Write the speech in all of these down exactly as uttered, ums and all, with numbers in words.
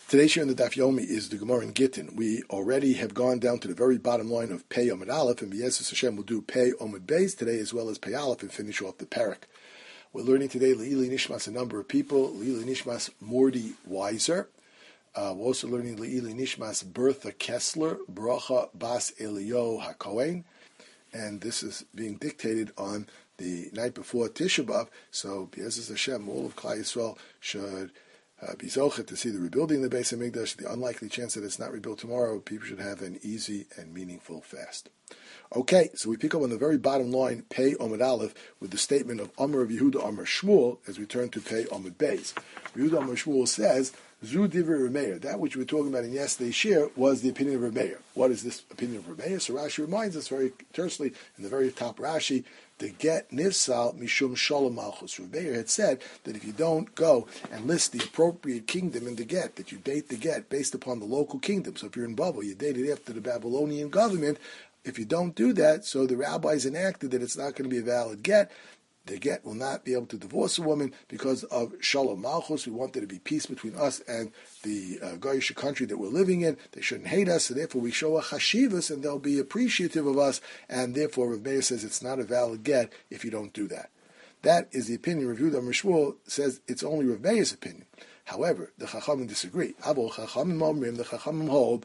Today's share in the Daf Yomi is the Gemara in Gittin. We already have gone down to the very bottom line of Pei Omid Aleph, and B'Yesus Hashem will do Pei Omid Beis today as well as Pei Aleph and finish off the parak. We're learning today Le'ili Nishmas, a number of people. Le'ili Nishmas Mordy Weiser. Uh, we're also learning Le'ili Nishmas Bertha Kessler, Bracha Bas Elio HaKohen. And this is being dictated on the night before Tisha B'Av. So B'Yesus Hashem, all of Klal Yisrael should Uh, be zochet to see the rebuilding of the Beis Hamikdash. The unlikely chance that it's not rebuilt tomorrow, people should have an easy and meaningful fast. Okay, so we pick up on the very bottom line, Pei Omid Aleph, with the statement of Amar of Yehuda Amar Shmuel, as we turn to Pei Omid Beis. Yehuda Amar Shmuel says, Zu Divrei Rameir. That which we were talking about in yesterday's shir was the opinion of Rameir. What is this opinion of Rameir? So Rashi reminds us very tersely in the very top Rashi, the get nifsal mishum shalom malchus. Rameir had said that if you don't go and list the appropriate kingdom in the get, that you date the get based upon the local kingdom. So if you're in Babel, you date it after the Babylonian government. If you don't do that, so the rabbis enacted that it's not going to be a valid get. The get will not be able to divorce a woman because of Shalom Malchus. We want there to be peace between us and the uh, Goyish country that we're living in. They shouldn't hate us, so therefore we show a chashivas and they'll be appreciative of us, and therefore Rav Meir says it's not a valid get if you don't do that. That is the opinion. Rav Yehuda Amar Shmuel says it's only Rav Meir's opinion. However, the Chachamim disagree. Avol Chachamim Omrim, the Chachamim hold,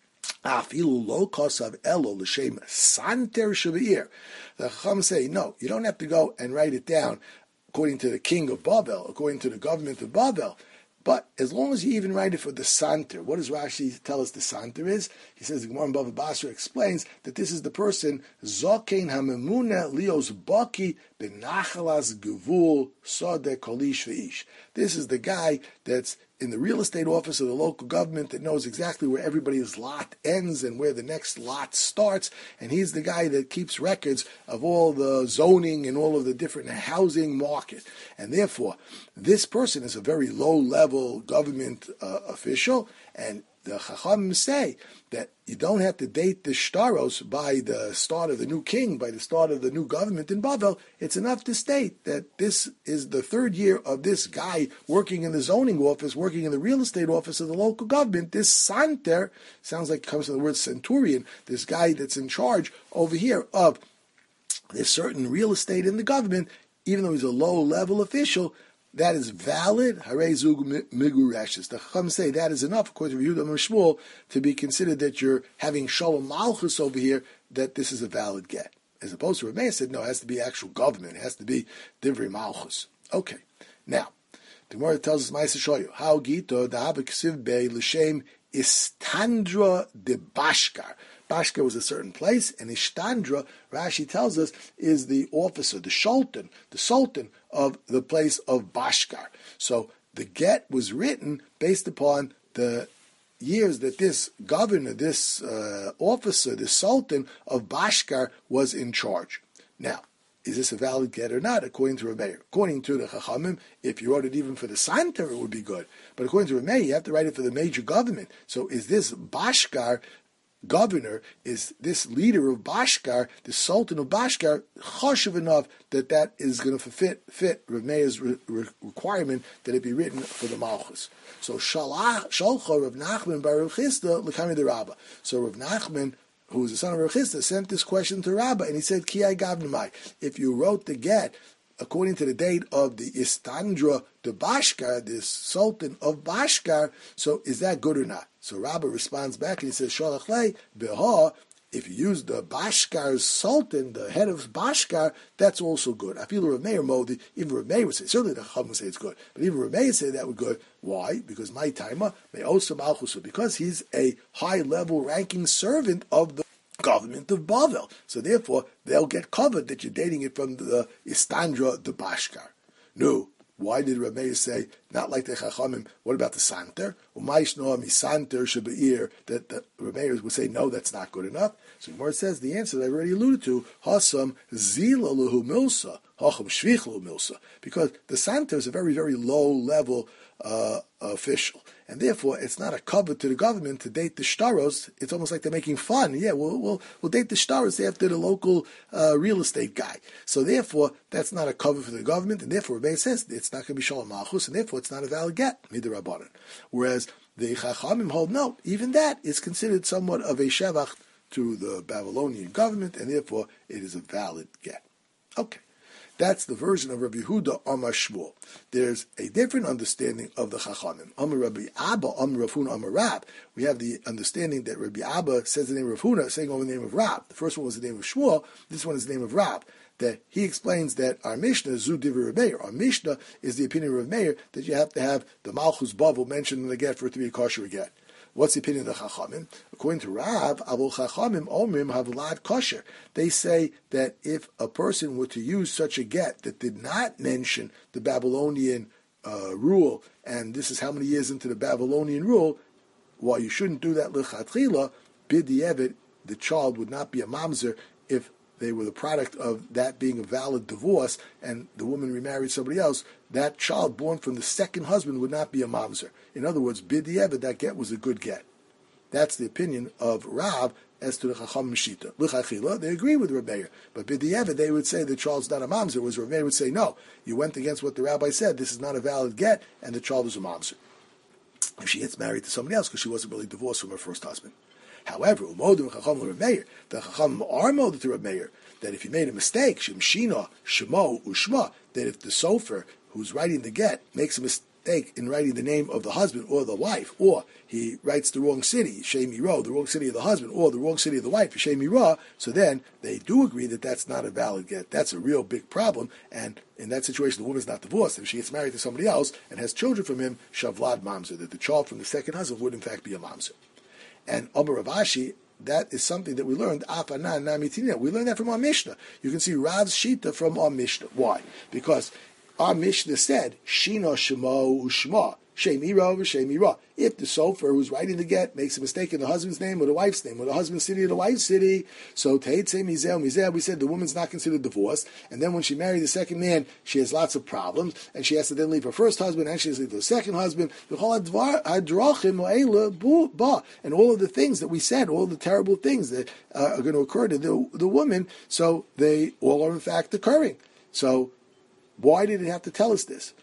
Afilu lo kosav elo l'shem santer shebeir. The Chacham say, no, you don't have to go and write it down according to the king of Babel, according to the government of Babel. But as long as you even write it for the santer, what does Rashi tell us the santer is? He says the Gemara in Bava Basra explains that this is the person Zokein Hamemuna Lios Baki Benachalas Gevul Sode Kolish Veish. This is the guy that's in the real estate office of the local government that knows exactly where everybody's lot ends and where the next lot starts, and he's the guy that keeps records of all the zoning and all of the different housing market. And therefore, this person is a very low-level government uh, official, and the Chacham say that you don't have to date the shtaros by the start of the new king, by the start of the new government in Babel. It's enough to state that this is the third year of this guy working in the zoning office, working in the real estate office of the local government. This santer, sounds like it comes from the word centurion, this guy that's in charge over here of this certain real estate in the government, even though he's a low-level official, that is valid. Harei zug migurashes. The Chacham say that is enough, according to Yehuda Amar Shmuel, to be considered that you're having shalom malchus over here, that this is a valid get. As opposed to Rav Meir said, no, it has to be actual government. It has to be divrei malchus. Okay. Now, the Gemara tells us, Ma'aseh Shoyu, how gito da'ava ksiv bei l'shem istandra de bashkar. Bashkar was a certain place, and Ishtandra, Rashi tells us, is the officer, the sultan, the sultan of the place of Bashkar. So the get was written based upon the years that this governor, this uh, officer, the sultan of Bashkar was in charge. Now, is this a valid get or not, according to Rav Meir? According to the Chachamim, if you wrote it even for the santer, it would be good. But according to Rav Meir, you have to write it for the major government. So is this Bashkar governor, is this leader of Bashkar, the Sultan of Bashkar, chashuv enough that that is going to fit fit Rav Meir's re- re- requirement that it be written for the Malchus. So Shalcha Rav Nachman bar Rav Chisda l'kami de Rabba. So Rav Nachman, who was the son of Rav Chisda, sent this question to Rabba, and he said, Ki ai gavnamai, if you wrote the get according to the date of the Istandra de Bashkar, this Sultan of Bashkar, so is that good or not? So Rabbah responds back and he says, Shalach lei beha, if you use the Bashkar's Sultan, the head of Bashkar, that's also good. I feel Rav Meir Modi, even Rav Meir would say, certainly the Chacham would say it's good, but even Rav Meir would say that would good. Why? Because my timer may also malchus, because he's a high-level ranking servant of the government of Bavel. So therefore, they'll get covered that you're dating it from the Istandra, the Bashkar. No. Why did Rav Meir say, not like the Chachamim, what about the Santer? Umaysh noam Santer shebeir, that the Rav Meir would say, no, that's not good enough. So the Gemara says the answer that I already alluded to, Hasam zila luhu milsa, hacham shvich luhu milsa, because the Santer is a very, very low-level uh, official. And therefore, it's not a cover to the government to date the shtaros. It's almost like they're making fun. Yeah, we'll we'll, we'll date the shtaros after the local uh, real estate guy. So therefore, that's not a cover for the government, and therefore, Rebbe says it's not going to be shalom malchus, and therefore, it's not a valid get, midrabanan. Whereas The Chachamim hold no, even that is considered somewhat of a shevach to the Babylonian government, and therefore it is a valid get. Okay. That's the version of Rabbi Yehuda Amar Shmuel. There's a different understanding of the Chachamim. Amar Rabbi Abba, Amar Rav Huna, Amar Rab. We have the understanding that Rabbi Abba says the name of Rav Huna, saying over the name of Rab. The first one was the name of Shmuel. This one is the name of Rab. That he explains that our Mishnah, Zu Divrei Rav Meir, our Mishnah is the opinion of Rav Meir that you have to have the Malchus Bavel mentioned in the get for it to be a kosher get. What's the opinion of the Chachamim? According to Rav, Abul Chachamim Omrim Havlad Kosher. They say that if a person were to use such a get that did not mention the Babylonian uh, rule, and this is how many years into the Babylonian rule, while you shouldn't do that lichatchila, b'di'evet, the child would not be a mamzer if they were the product of that being a valid divorce and the woman remarried somebody else. That child born from the second husband would not be a mamzer. In other words, b'di'evet, that get was a good get. That's the opinion of Rav as to the Chacham Shita. L'chachila, they agree with Rav Meir, but b'di'evet they would say the child's not a mamzer. Whereas Rav Meir would say, no, you went against what the rabbi said. This is not a valid get, and the child is a mamzer if she gets married to somebody else because she wasn't really divorced from her first husband. However, umodim chacham Rav Meir, the chacham are molded to Rav Meir that if he made a mistake, shemshina shemo ushma, that if the sofer who's writing the get makes a mistake in writing the name of the husband or the wife, or he writes the wrong city, shemiro, the wrong city of the husband, or the wrong city of the wife, shemira, so then they do agree that that's not a valid get. That's a real big problem, and in that situation, the woman's not divorced. If she gets married to somebody else and has children from him, shavlad mamzer, that the child from the second husband would in fact be a mamzer. And Amar Rav Ashi, that is something that we learned. Afanan namitina. We learned that from our Mishnah. You can see Rav's Shita from our Mishnah. Why? Because our Mishnah said Shina Shemo Ushma Shemira Shemira. If the sofer who's writing the get makes a mistake in the husband's name or the wife's name or the husband's city or the wife's city, so Teitze Mizeh Mizeh, we said the woman's not considered divorced, and then when she married the second man, she has lots of problems, and she has to then leave her first husband, and she has to leave her second husband, and all of the things that we said, all the terrible things that uh, are going to occur to the, the woman, so they all are in fact occurring. So why did it have to tell us this?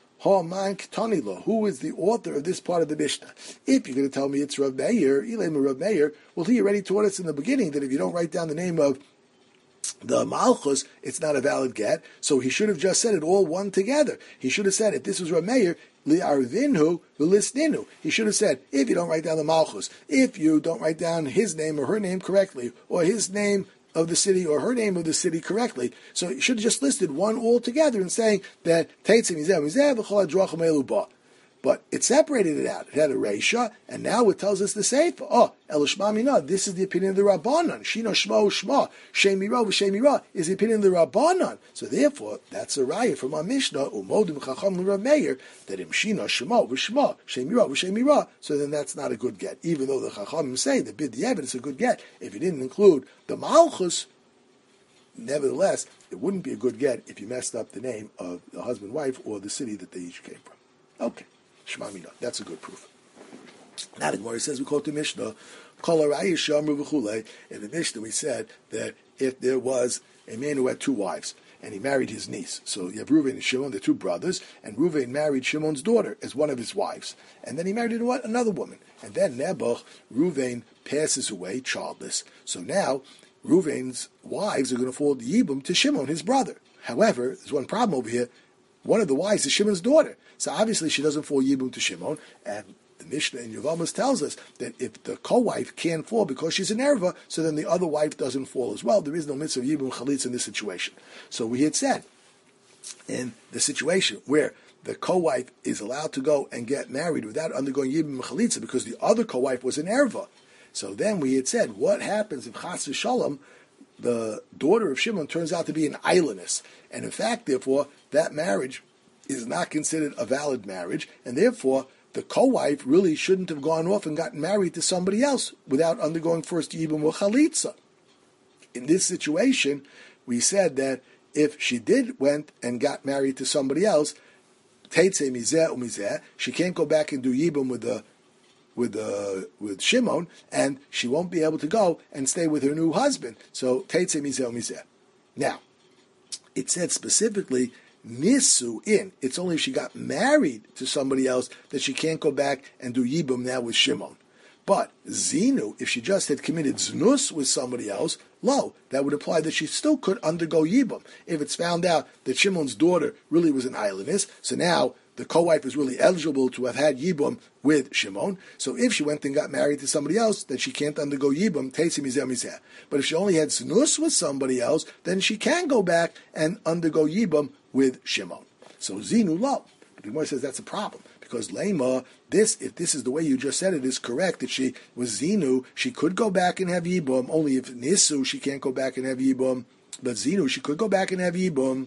Who is the author of this part of the Mishnah? If you're going to tell me it's Rav Meir, Ilema Rav Meir, well, he already taught us in the beginning that if you don't write down the name of the Malchus, it's not a valid get. So he should have just said it all one together. He should have said, if this was Rav Meir, li'arvinhu v'lisninu. He should have said, if you don't write down the Malchus, if you don't write down his name or her name correctly, or his name of the city or her name of the city correctly. So you should have just listed one all together and saying that Teitzim Mizeh Mizeh v'chol hadrachim elu ba. But it separated it out. It had a reisha, and now it tells us the seifa. Oh, elishma mina. This is the opinion of the Rabbanan. Shino shmo shma shemira v'shemira is the opinion of the Rabbanan. So therefore, that's a raya from our Mishnah umodim chacham l'Rav Meir that im shino shmo v'shma shemira v'shemira. So then that's not a good get, even though the chachamim say that b'di'evet is a good get. If you didn't include the malchus, nevertheless, it wouldn't be a good get if you messed up the name of the husband, wife, or the city that they each came from. Okay. Shema Mina. That's a good proof. Now the Gemara says we quote the Mishnah. In the Mishnah we said that if there was a man who had two wives and he married his niece, so you have Reuven and Shimon, they're two brothers, and Reuven married Shimon's daughter as one of his wives, and then he married another woman, and then Nebuch, Reuven passes away childless. So now Reuven's wives are going to fall Yibum to Shimon, his brother. However, there's one problem over here. One of the wives is Shimon's daughter. So obviously she doesn't fall Yibum to Shimon. And the Mishnah in Yevamos tells us that if the co-wife can't fall because she's an erva, so then the other wife doesn't fall as well. There is no mitzvah of Yibum Chalitza in this situation. So we had said, in the situation where the co-wife is allowed to go and get married without undergoing Yibum Chalitza because the other co-wife was an erva. So then we had said, what happens if Chas v'Shalom, the daughter of Shimon, turns out to be an islandess? And in fact, therefore, that marriage is not considered a valid marriage, and therefore the co-wife really shouldn't have gone off and gotten married to somebody else without undergoing first Yibum or Chalitza. In this situation, we said that if she did went and got married to somebody else, Teitze Mizeh u'Mizeh, she can't go back and do Yibum with the with uh, with Shimon, and she won't be able to go and stay with her new husband. So Teitze Mizeh u'Mizeh. Now, it said specifically nisu in. It's only if she got married to somebody else that she can't go back and do yibum now with Shimon. But zinu, if she just had committed znus with somebody else, lo, that would imply that she still could undergo yibum. If it's found out that Shimon's daughter really was an islandess, so now the co-wife is really eligible to have had yibum with Shimon. So if she went and got married to somebody else, then she can't undergo yibum, teitze mizeh mizeh. But if she only had znus with somebody else, then she can go back and undergo yibum with Shimon. So zinu lo. But the Gemara says that's a problem. Because Lema, this, if this is the way you just said it, is correct, that she was Zinu, she could go back and have Yibum, only if Nisu, she can't go back and have Yibum, but Zinu, she could go back and have Yibum.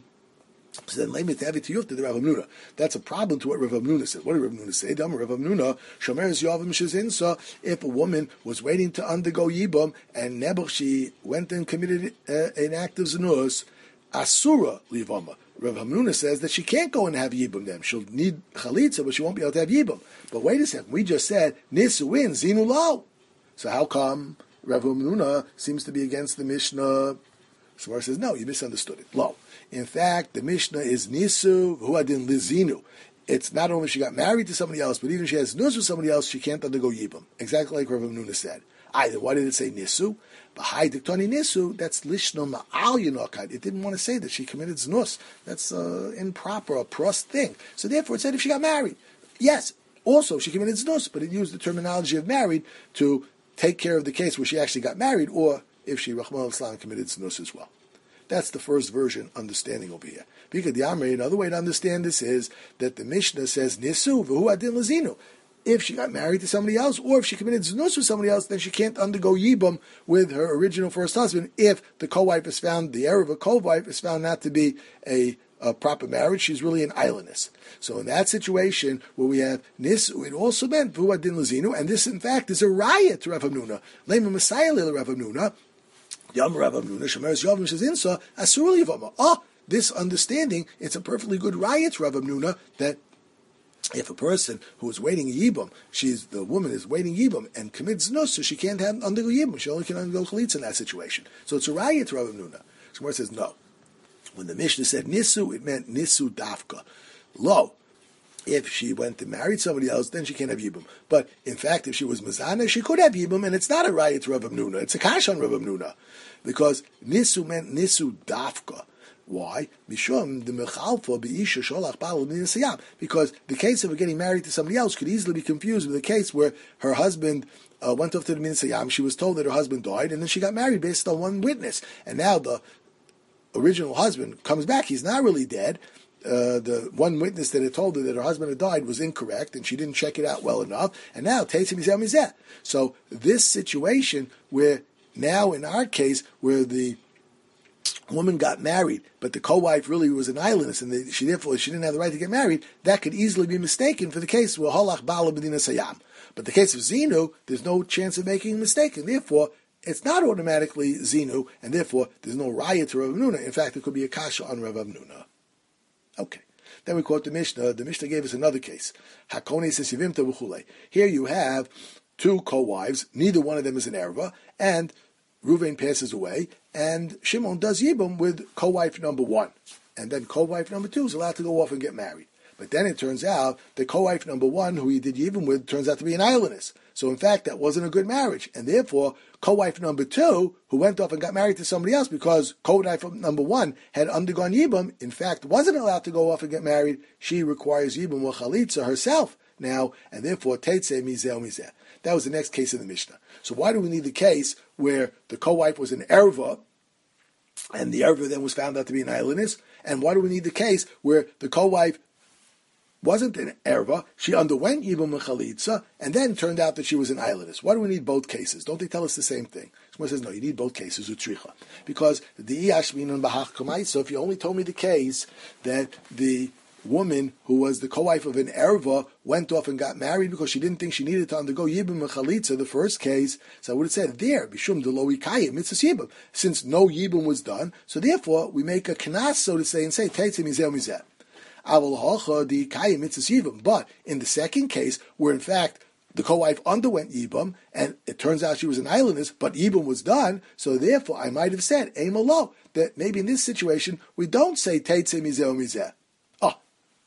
So then Lema to have it to you to the Rav Hamnuna. That's a problem to what Rav Hamnuna said. What did Rav Hamnuna say? Rav Hamnuna, Shomer Yavim Shezinsa, if a woman was waiting to undergo Yibum, and Nebuch, she went and committed uh, an act of Zinus, Asura Livama. Rav Hamnuna says that she can't go and have Yibum then. She'll need Chalitza, but she won't be able to have Yibum. But wait a second, we just said, Nisu in, Zinu lo. So how come Rav Hamnuna seems to be against the Mishnah? Gemara says, no, you misunderstood it. Lo. In fact, the Mishnah is Nisu, Huadin Lizinu. It's not only she got married to somebody else, but even if she has Nus with somebody else, she can't undergo Yibum. Exactly like Rav Hamnuna said. Either, why did it say Nisu? B'hai diktoni Nisu, that's Lishno Ma'al Yinokad. It didn't want to say that she committed Znus. That's uh, improper, a prost thing. So therefore it said if she got married. Yes, also she committed Znus, but it used the terminology of married to take care of the case where she actually got married, or if she, Rahman al-Islam, committed Znus as well. That's the first version understanding over here. Because the Amri, another way to understand this is that the Mishnah says Nisu, v'hu adin lazinu. If she got married to somebody else, or if she committed znus with somebody else, then she can't undergo yibum with her original first husband if the co-wife is found, the heir of a co-wife is found not to be a, a proper marriage. She's really an islandess. So in that situation, where we have nisu, it also meant v'hu adin lazinu, and this in fact is a riot to Rav Hamnuna. Lema Messiah le Rav Hamnuna, Yam Rav Hamnuna, Shemeres Yavim Shezinsa, Asur Yavama. Oh, this understanding, it's a perfectly good riot to Rav Hamnuna that if a person who is waiting Yibum, she's the woman is waiting Yibum and commits Znus, so she can't have undergo Yibum. She only can undergo Chalitza in that situation. So it's a riot to Rav Hamnuna. So Gemara says no. When the Mishnah said Nisu, it meant Nisu Dafka. Lo. If she went and married somebody else, then she can't have Yibum. But in fact, if she was Mazana, she could have Yibum, and it's not a riot to Rav Hamnuna. It's a kash on Rav Hamnuna. Because Nisu meant Nisu Dafka. Why? Mishum the mechalfa beisha sholach baal b'nisayam. Because the case of her getting married to somebody else could easily be confused with the case where her husband uh, went off to the minisayam. She was told that her husband died, and then she got married based on one witness. And now the original husband comes back. He's not really dead. Uh, the one witness that had told her that her husband had died was incorrect, and she didn't check it out well enough. And now teitzim mizeh mizeh. So this situation where now in our case where the woman got married, but the co-wife really was an islandess, and they, she therefore she didn't have the right to get married, that could easily be mistaken for the case where halach bala b'dina sayam. But the case of Zinu, there's no chance of making a mistake, and therefore it's not automatically Zinu, and therefore there's no riot to Rav Hamnuna. In fact, it could be a kasha on Rav Hamnuna. Okay. Then we quote the Mishnah. The Mishnah gave us another case. Hakone sesivimta v'chulei. Here you have two co-wives, neither one of them is an erva, and Reuven passes away, and Shimon does Yibum with co-wife number one. And then co-wife number two is allowed to go off and get married. But then it turns out that co-wife number one, who he did Yibum with, turns out to be an islandess. So in fact, that wasn't a good marriage. And therefore, co-wife number two, who went off and got married to somebody else because co-wife number one had undergone Yibum, in fact, wasn't allowed to go off and get married. She requires Yibum with Chalitza herself now, and therefore, Teitzeh mizeh mizeh. That was the next case in the Mishnah. So why do we need the case where the co-wife was an erva, and the erva then was found out to be an islandess? And why do we need the case where the co-wife wasn't an erva, she underwent Yibum Chalitza, and then turned out that she was an islandess? Why do we need both cases? Don't they tell us the same thing? Someone says, no, you need both cases, utricha. Because the Iyashminun Bahach Kamai, so if you only told me the case that the woman who was the co-wife of an erva went off and got married because she didn't think she needed to undergo Yibum and Chalitza, the first case, so I would have said there, Bishum Deloi Kayim, Mitzvah Yibum, since no Yibum was done, so therefore we make a knas, so to say, and say, Teitzeh mizeh mizeh. Aval Hocha di Kayim Mitzvah Yibum. But in the second case, where in fact the co-wife underwent Yibum, and it turns out she was an islandess, but Yibum was done, so therefore I might have said, Eim Alo, that maybe in this situation we don't say Teitzeh mizeh mizeh.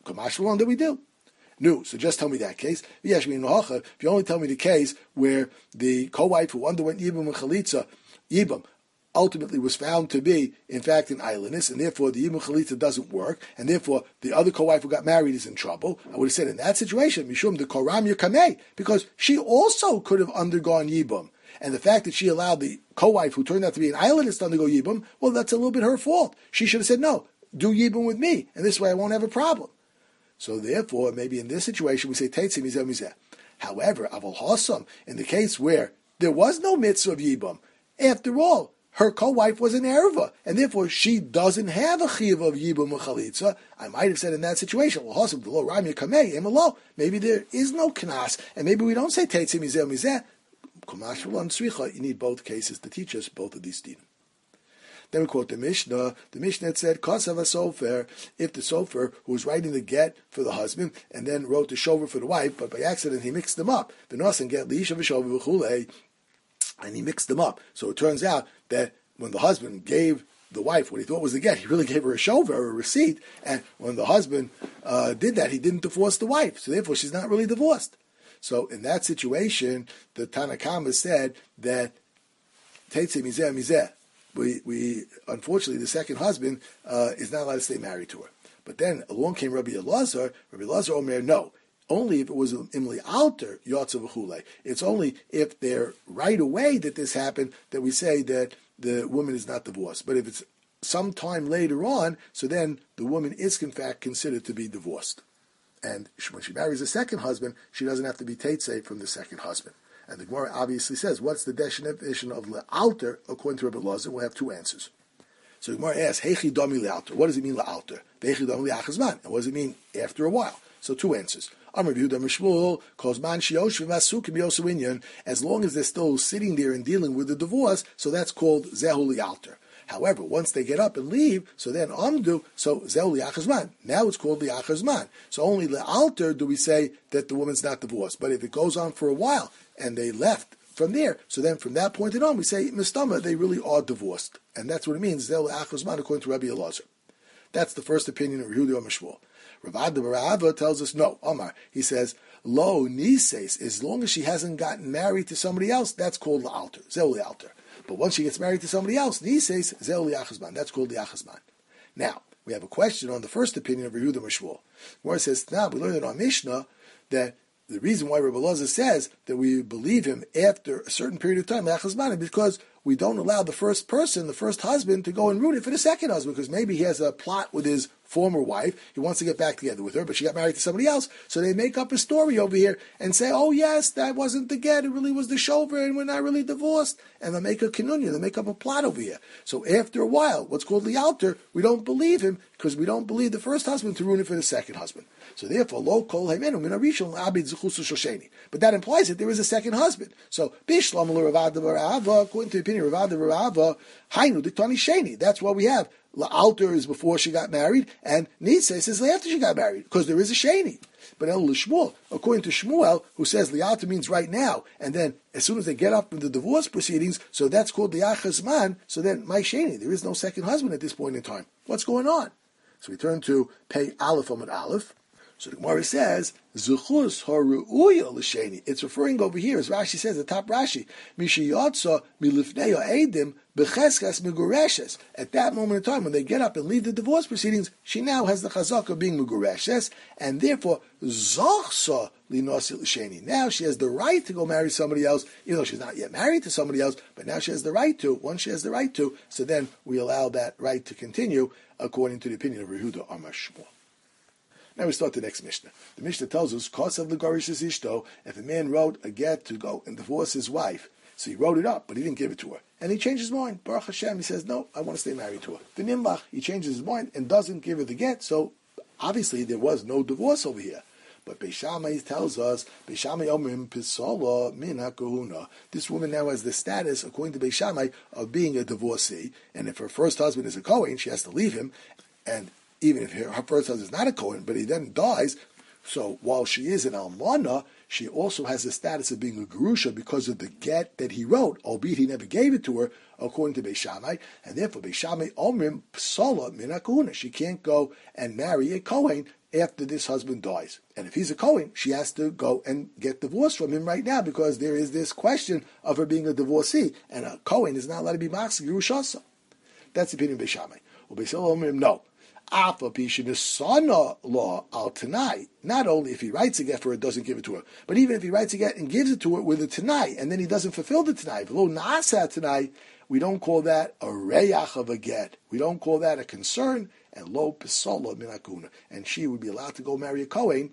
Kamashmalon that we do. No, so just tell me that case. If you only tell me the case where the co-wife who underwent Yibam and Chalitza, Yibam, ultimately was found to be, in fact, an islandess, and therefore the Yibam Chalitza doesn't work, and therefore the other co-wife who got married is in trouble, I would have said in that situation, Mishum the Koram Yakameh, because she also could have undergone Yibam. And the fact that she allowed the co-wife who turned out to be an islandess to undergo Yibam, well, that's a little bit her fault. She should have said, no, do Yibam with me, and this way I won't have a problem. So therefore, maybe in this situation, we say, Teitzim Mizeh Mizeh. However, Aval Hasam, in the case where there was no mitzvah of Yibam, after all, her co-wife was an erva, and therefore she doesn't have a chiyuv of Yibam or Chalitza. I might have said in that situation, well, Hasam, the lo Rami Kamei, Emelo, maybe there is no knas, and maybe we don't say Teitzim Mizeh Mizeh. Kumash V'lan Tzricha, you need both cases to teach us both of these dinim. Then we quote the Mishnah. The Mishnah had said, Kosav HaSofer, if the Sofer who was writing the get for the husband and then wrote the shover for the wife, but by accident he mixed them up. The Nosan get Liisha V'shover V'chulei, and he mixed them up. So it turns out that when the husband gave the wife what he thought was the get, he really gave her a shover, or a receipt, and when the husband uh, did that, he didn't divorce the wife. So therefore she's not really divorced. So in that situation, the Tanakama said that Teitzei Mizeh Mizeh, We, we unfortunately, the second husband uh, is not allowed to stay married to her. But then along came Rabbi Elazar. Rabbi Elazar Omer, no, only if it was an imli alter yotzav v'chulei. It's only if they're right away that this happened that we say that the woman is not divorced. But if it's sometime later on, so then the woman is in fact considered to be divorced. And when she marries a second husband, she doesn't have to be teitzei from the second husband. And the Gemara obviously says, what's the definition of le'alter? According to Rabbi Elazar, we'll have two answers. So the Gemara asks, Heichi domi le'alter. What does it mean le'alter? Heichi domi le'achazman. And what does it mean after a while? So two answers. Amar Yehuda Mishmuel calls man shioshvim asukim yosuinyan. As long as they're still sitting there and dealing with the divorce, so that's called zehu le'alter. However, once they get up and leave, so then amdu, so zehu li'achazman. Now it's called li'achazman. So only le'alter do we say that the woman's not divorced. But if it goes on for a while and they left from there, so then from that point on we say mistama, they really are divorced, and that's what it means zehu li'achazman according to Rabbi Elazar. That's the first opinion of Yehuda Mishmuel. Rav Ada bar Ahava tells us no. Omar, he says lo nises, as long as she hasn't gotten married to somebody else, that's called le'alter, zehu li'alter. But once she gets married to somebody else, nises zehu li'achazman. That's called li'achazman. Now we have a question on the first opinion of Yehuda Mishmuel, where it says now we learned in our Mishnah that the reason why Rabbi Elazar says that we believe him after a certain period of time, li'achazman, is because we don't allow the first person, the first husband, to go and root it for the second husband, because maybe he has a plot with his former wife, he wants to get back together with her, but she got married to somebody else, so they make up a story over here and say, oh yes, that wasn't the get, it really was the shover, and we're not really divorced, and they make a kinunya, they make up a plot over here. So after a while, what's called li'alter, we don't believe him, because we don't believe the first husband to ruin it for the second husband. So therefore, lo kol haimenu min harishon abid zuchusu shosheni. But that implies that there is a second husband. So bishlam l'Rav Ada bar Ahava, according to the opinion of Rav Ada bar Ahava, hainu diktani sheni. That's what we have. La'alter is before she got married, and Nitzes is after she got married, because there is a sheni. But El Shmuel, according to Shmuel, who says li'alter means right now, and then as soon as they get up from the divorce proceedings, so that's called li'achazman. So then my sheni, there is no second husband at this point in time. What's going on? So we turn to Pei Aleph Amud Aleph. So the Gemara says, Zuchus haru'uya l'sheni. It's referring over here, as Rashi says, the top Rashi, Mishiyotza milifneya edim becheskas migureshes. At that moment in time, when they get up and leave the divorce proceedings, she now has the chazak of being migureshes, and therefore, Zachsa linosi l'sheni. Now she has the right to go marry somebody else, even though she's not yet married to somebody else, but now she has the right to. Once she has the right to, so then we allow that right to continue, according to the opinion of Yehuda Amar Shmuel. Now we start the next Mishnah. The Mishnah tells us, Kosav l'garish ishto, if a man wrote a get to go and divorce his wife, so he wrote it up, but he didn't give it to her, and he changed his mind. Baruch Hashem, he says, no, I want to stay married to her. The Nimlach, he changes his mind and doesn't give her the get, so obviously there was no divorce over here. But Beis Shammai tells us, Beis Shammai omrim pisala min hakahuna. This woman now has the status, according to Beis Shammai, of being a divorcee, and if her first husband is a Kohen, she has to leave him, and even if her, her first husband is not a Kohen, but he then dies, so while she is an almana, she also has the status of being a gerusha because of the get that he wrote, albeit he never gave it to her, according to Beis Shammai, and therefore Beis Shammai omrim psola min hakahuna. She can't go and marry a Kohen after this husband dies. And if he's a Kohen, she has to go and get divorced from him right now because there is this question of her being a divorcee, and a Kohen is not allowed to be machzir gerushasa. That's the opinion of Beis Shammai. Well, Beis Hillel omrim no. Afa pishin law al tanai. Not only if he writes a get for her, doesn't give it to her, but even if he writes a get and gives it to her with a tanai, and then he doesn't fulfill the tanai, below nasa tanai, we don't call that a reyach of a get. We don't call that a concern. And lo pisola min hakahuna. And she would be allowed to go marry a Kohen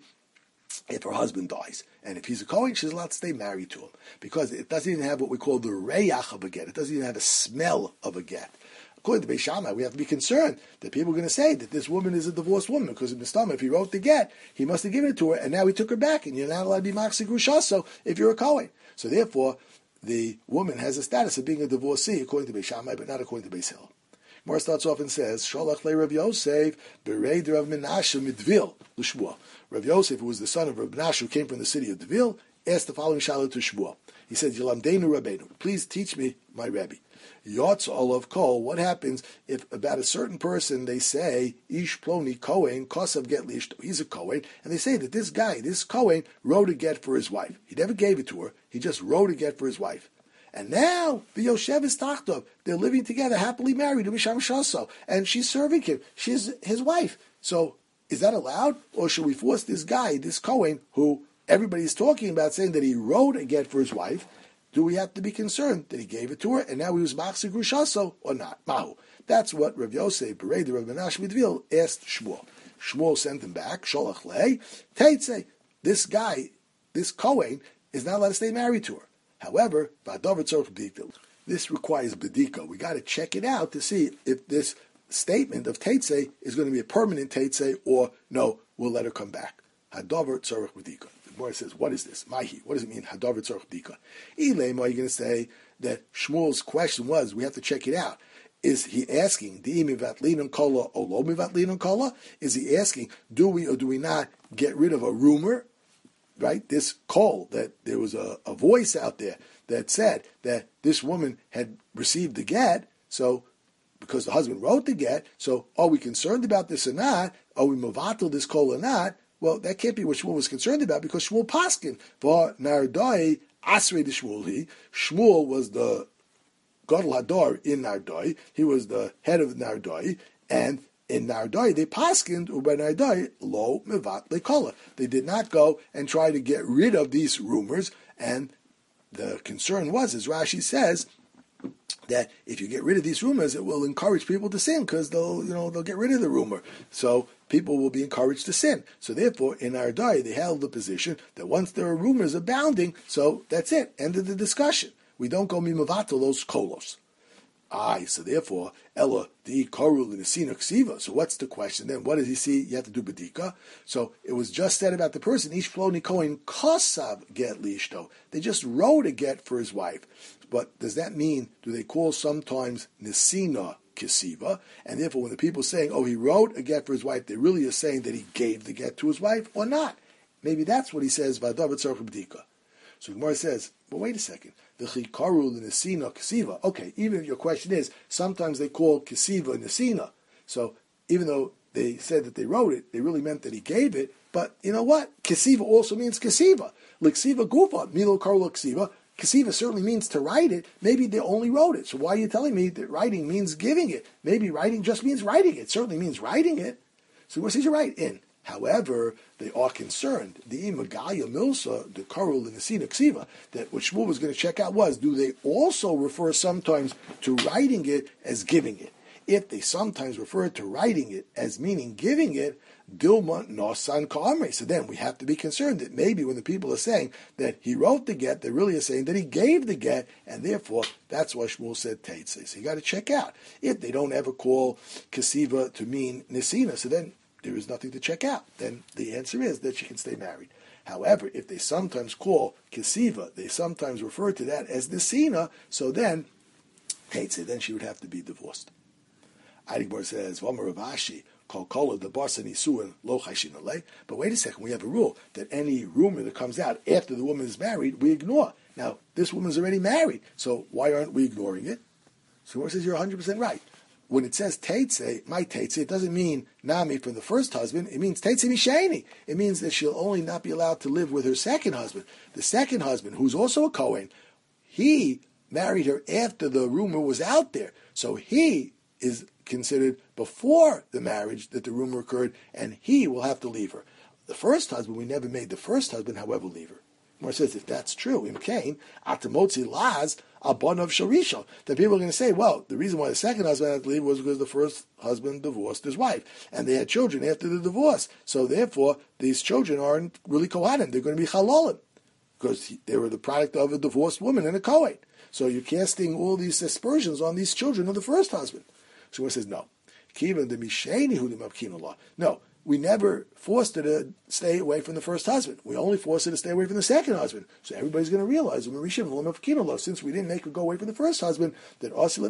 if her husband dies. And if he's a Kohen, she's allowed to stay married to him. Because it doesn't even have what we call the reyach of a get. It doesn't even have a smell of a get. According to Beis Shammai, we have to be concerned that people are going to say that this woman is a divorced woman because in the stomach, if he wrote the get, he must have given it to her, and now he took her back, and you're not allowed to be machzir gerushaso if you're a Kohen. So therefore, the woman has a status of being a divorcee according to Beis Shammai, but not according to Beis Hillel. Gemara starts off and says, Sholach le Rav Yosef, Berei de Rav Menashe midvil l'shmuel. Rav Yosef, who was the son of Rav Menashe, who came from the city of Devil, asked the following shaila to Shmuel. He said, Yilamdeinu Rabbeinu, please teach me my Rebbe. Yotz olav kol, what happens if about a certain person they say, Ish ploni Kohen, kosav get lishto, he's a Kohen, and they say that this guy, this Kohen, wrote a get for his wife. He never gave it to her, he just wrote a get for his wife. And now, the Yoshev is tachtov. They're living together, happily married, and she's serving him. She's his wife. So, is that allowed? Or should we force this guy, this Kohen, who everybody's talking about, saying that he wrote a get for his wife, do we have to be concerned that he gave it to her, and now he was machzir gerushaso, or not? Mahu. That's what Rav Yosef, Berei de Rav Menashe midvil, asked Shmuel. Shmuel sent him back, Sholach le, Teitze, this guy, this Kohen, is not allowed to stay married to her. However, this requires bedika. We got to check it out to see if this statement of Teitze is going to be a permanent Teitze or no, we'll let her come back. Hadavar tzorech bedika. The Gemara says, what is this? Mahi. What does it mean? Hadavar tzorech bedika. Ilema, are you going to say that Shmuel's question was, we have to check it out. Is he asking, Di mivatlinun kola or lo mivatlinun kola? Is he asking, do we or do we not get rid of a rumor? Right, this call that there was a, a voice out there that said that this woman had received the get, so because the husband wrote the get, so are we concerned about this or not? Are we mavatal this call or not? Well, that can't be what Shmuel was concerned about because Shmuel paskin for Nardai asrei de Shmuel. Shmuel was the Gadol Hador in Nardai. He was the head of Nardai, and in Nardai, they paskind uba Nardai lo mevat lekola. They did not go and try to get rid of these rumors, and the concern was, as Rashi says, that if you get rid of these rumors, it will encourage people to sin because they'll, you know, they'll get rid of the rumor. So people will be encouraged to sin. So therefore, in Nardai, they held the position that once there are rumors abounding, so that's it, end of the discussion. We don't go mimavato those kolos. Aye, so therefore, Ella the Korul in the Sina Ksiva. So what's the question then? What does he see? You have to do Bedika. So it was just said about the person, Ish Ploni Kohen Kosav get Lishto. They just wrote a get for his wife. But does that mean, do they call sometimes Nisina Kisiva? And therefore when the people are saying, oh, he wrote a get for his wife, they really are saying that he gave the get to his wife or not? Maybe that's what he says, Vadav Tzarech Bedika. So Gemara says, well, wait a second. The chikaru l'nesina kesiva. Okay, even if your question is, sometimes they call kesiva nesina. So even though they said that they wrote it, they really meant that he gave it. But you know what? Kesiva also means kesiva. L'ksiva gufa, milo karu l'ksiva. Kesiva certainly means to write it. Maybe they only wrote it. So why are you telling me that writing means giving it? Maybe writing just means writing it. It certainly means writing it. So what says you're right in? However, they are concerned. The imagaya milsa, the karul and the sina ksiva, that what Shmuel was going to check out was, do they also refer sometimes to writing it as giving it? If they sometimes refer to writing it as meaning giving it, dilma nosan ka'amre. So then we have to be concerned that maybe when the people are saying that he wrote the get, they really are saying that he gave the get, and therefore that's why Shmuel said teitze. So you got to check out. If they don't ever call kasiva to mean nisina, so then there is nothing to check out. Then the answer is that she can stay married. However, if they sometimes call kesiva, they sometimes refer to that as nisina, so then, teitze, then she would have to be divorced. Adigmar says, V'amar Rav Ashi, Kol the Barsa Nisuin Lo Chayshin Alei. But wait a second, we have a rule that any rumor that comes out after the woman is married, we ignore. Now, this woman's already married, so why aren't we ignoring it? So Gemara says you're one hundred percent right. When it says Teitze, my Teitze, it doesn't mean Nami from the first husband. It means Teitze Misheni. It means that she'll only not be allowed to live with her second husband. The second husband, who's also a Kohen, he married her after the rumor was out there. So he is considered before the marriage that the rumor occurred, and he will have to leave her. The first husband, we never made the first husband, however, leave her. Gemara says, if that's true, in Cain, Atamotzi Laz, Abon of Sharisha, then people are going to say, well, the reason why the second husband had to leave was because the first husband divorced his wife, and they had children after the divorce. So therefore, these children aren't really Kohanim. They're going to be Chalolim, because they were the product of a divorced woman and a Kohen. So you're casting all these aspersions on these children of the first husband. So he says, no. No, we never forced her to stay away from the first husband. We only forced her to stay away from the second husband. So everybody's going to realize, since we didn't make her go away from the first husband, that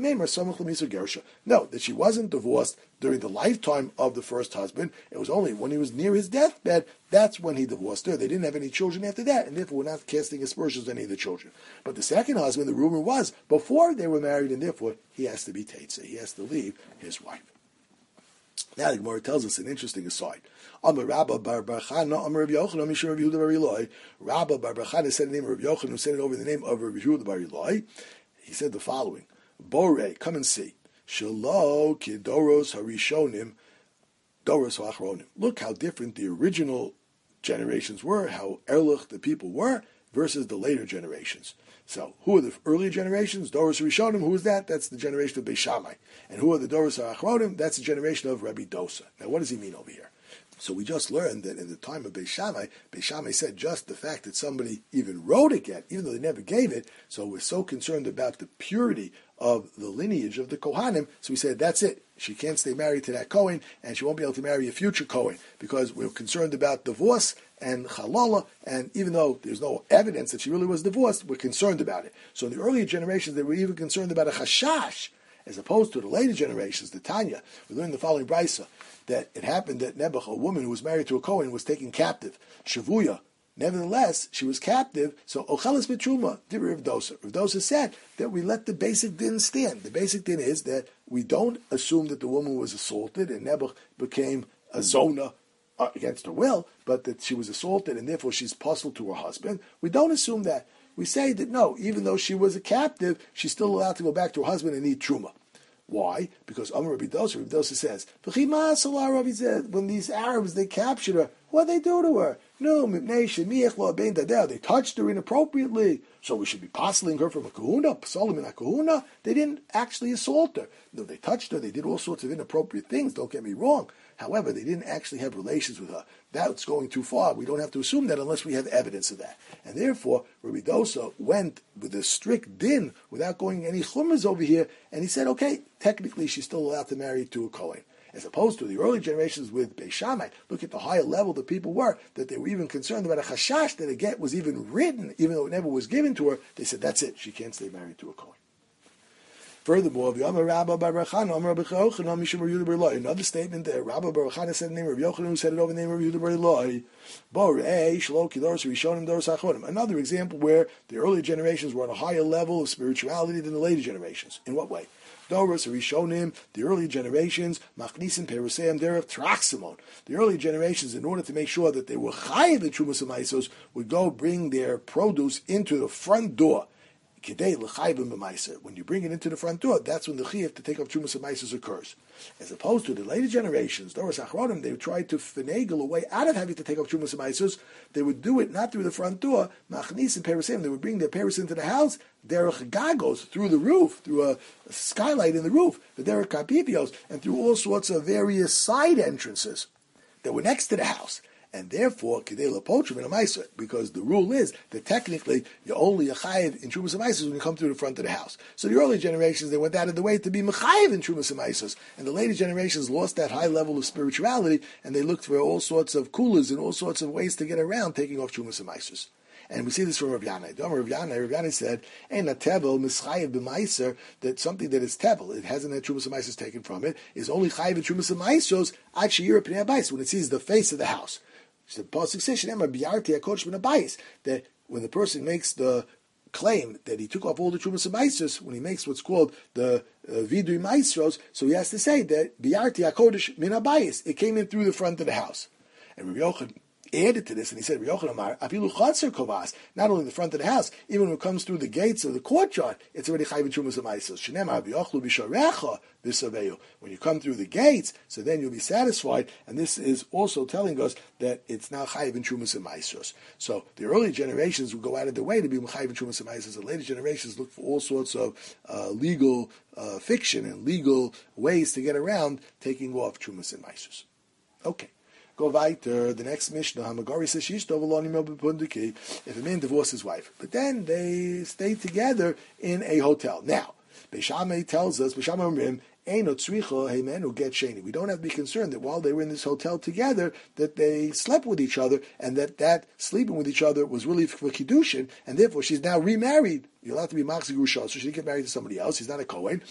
no, that she wasn't divorced during the lifetime of the first husband. It was only when he was near his deathbed, that's when he divorced her. They didn't have any children after that, and therefore we're not casting aspersions on any of the children. But the second husband, the rumor was, before they were married, and therefore he has to be Teitze. He has to leave his wife. Now the Gemara tells us an interesting aside. Amar Rabba bar bar Chana, Amar Rabbi Yochanan, Mishra Rabbi Yehuda bar Eloi. Rabba bar bar Chana said the name of Rabbi Yochanan, who said it over the name of Rabbi Yehuda bar Eloi. He said the following: Borei, come and see. Shelo kidoros harishonim, doros ha'achronim. Look how different the original generations were, how erlich the people were, versus the later generations. So, who are the earlier generations? Doros Rishonim, who is that? That's the generation of Beis Shammai. And who are the Doros HaAchronim? That's the generation of Rabbi Dosa. Now, what does he mean over here? So we just learned that in the time of Beis Shammai, Beis Shammai said just the fact that somebody even wrote a get, even though they never gave it, so we're so concerned about the purity of the lineage of the Kohanim, so we said, that's it. She can't stay married to that Kohen, and she won't be able to marry a future Kohen, because we're concerned about divorce and halala, and even though there's no evidence that she really was divorced, we're concerned about it. So in the earlier generations, they were even concerned about a chashash, as opposed to the later generations, the Tanya. We learned the following brisa, that it happened that Nebuch, a woman who was married to a Kohen, was taken captive. Shavuya. Nevertheless, she was captive, so Ochelis Betruma, Dibri Rav Dosa. Rav Dosa said that we let the basic din stand. The basic din is that we don't assume that the woman was assaulted and Nebuch became a zona against her will, but that she was assaulted and therefore she's puzzled to her husband. We don't assume that. We say that no, even though she was a captive, she's still allowed to go back to her husband and eat truma. Why? Because Amar Rabbi Dosa, Rabbi Dosa says, when these Arabs, they captured her, what did they do to her? No, they touched her inappropriately, so we should be puzzling her from a kahuna, psalim in a kahuna. They didn't actually assault her. No, they touched her, they did all sorts of inappropriate things, don't get me wrong. However, they didn't actually have relations with her. That's going too far. We don't have to assume that unless we have evidence of that. And therefore, Rabbi Dosa went with a strict din without going any chumras over here, and he said, okay, technically she's still allowed to marry to a Kohen. As opposed to the early generations with Beis Shammai, look at the higher level the people were, that they were even concerned about a chashash that a get was even written, even though it never was given to her. They said, that's it, she can't stay married to a Kohen. Furthermore, another statement there, Rabba bar Chana said the name of Rabbi Yochanan, who said it over the name of Yehuda bar Eloi. Another example where the early generations were on a higher level of spirituality than the later generations. In what way? Doros Rishonim, the early generations, Machnisim Peruseim Derech Traximon. The early generations, in order to make sure that they were chayiv in Trumas Hamaisos, would go bring their produce into the front door. When you bring it into the front door, that's when the chiyuv to take off Trumas Hamaisos occurs. As opposed to the later generations, Doros Achronim, they tried to finagle a way out of having to take off Trumas Hamaisos. They would do it not through the front door, Machnis and Perusim. They would bring their Perus into the house, derech gagos, through the roof, through a, a skylight in the roof, the derech kapipios, and through all sorts of various side entrances that were next to the house. And therefore, Kedei L'Pochim in a Maisa, because the rule is that technically you're only a chayiv in Trumas Hamaisos when you come through the front of the house. So the early generations, they went out of the way to be mechayiv in Trumas Hamaisos, and the later generations lost that high level of spirituality, and they looked for all sorts of coolers and all sorts of ways to get around taking off Trumas Hamaisos. And we see this from Rav Yanai. Rav Yanai, Rav Yanai said, "Ein a tevel mischayev b'maiser," that something that is tevel, it hasn't had trumas and taken from it, is only chayev and trumas and maisros ad she'yira pnei habayis, when it sees the face of the house. The pasuk says, "Shenemar biarti hakodesh min habayis," that when the person makes the claim that he took off all the trumas and maisros, when he makes what's called the uh, vidui maisros, so he has to say that biarti hakodesh min habayis, it came in through the front of the house. And Rabbi Yochanan added to this, and he said, Rabbi Yochanan Amar, afilu chatzer kovas, not only the front of the house, even when it comes through the gates of the courtyard, it's already chayv trumas and shenemar v'yochlu b'sharecha v'saveyu. When you come through the gates, so then you'll be satisfied, and this is also telling us that it's now chayv trumas and maisos. So the early generations would go out of their way to be chayv trumas and maisos. The later generations look for all sorts of uh, legal uh, fiction and legal ways to get around taking off trumas and maisos. Okay. Go weiter. The next Mishnah, Hamagari says, if a man divorces his wife, but then they stay together in a hotel. Now, Beis Shammai tells us, Beis Shammai Omrim, Eino tzricha heimenu get sheni. We don't have to be concerned that while they were in this hotel together, that they slept with each other, and that that sleeping with each other was really for kiddushin, and therefore she's now remarried. You're allowed to be machzir grusha, so she didn't get married to somebody else. He's not a Kohen.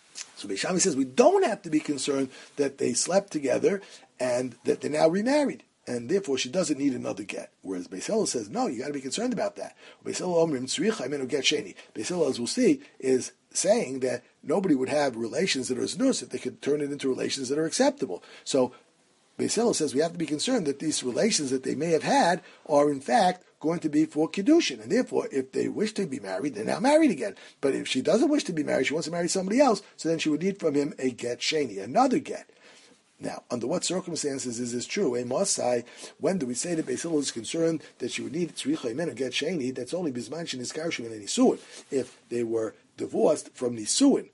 So Beis Shammai says we don't have to be concerned that they slept together and that they're now remarried, and therefore she doesn't need another get. Whereas Beis Hillel says, no, you got to be concerned about that. Beis Hillel Omrim tzricha imenu get sheni. Beis Hillel, as we'll see, is saying that nobody would have relations that are znus if they could turn it into relations that are acceptable. So Beis Hillel says we have to be concerned that these relations that they may have had are in fact going to be for kiddushin, and therefore, if they wish to be married, they're now married again. But if she doesn't wish to be married, she wants to marry somebody else, so then she would need from him a get sheni, another get. Now, under what circumstances is this true? A Mosai, when do we say that Beis Hillel is concerned that she would need tzricha imen or get sheni? That's only bisman sheniskarshim and nisuin. If they were divorced from nisuin,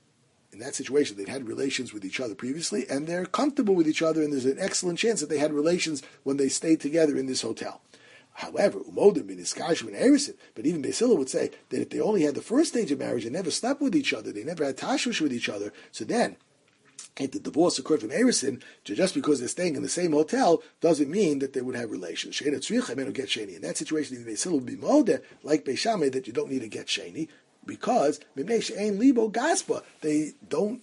in that situation, they'd had relations with each other previously, and they're comfortable with each other, and there's an excellent chance that they had relations when they stayed together in this hotel. However, umodim in iskashim and erisin, but even Beis Hillel would say that if they only had the first stage of marriage and never slept with each other, they never had tashvish with each other, so then, if the divorce occurred from erisin, just because they're staying in the same hotel, doesn't mean that they would have relations. She'ena tzricha imenu get sheni. In that situation, even Beis Hillel would be modeh, like Beis Shammai, that you don't need to get sheni, because mimnei she'ein libo gaspa, they don't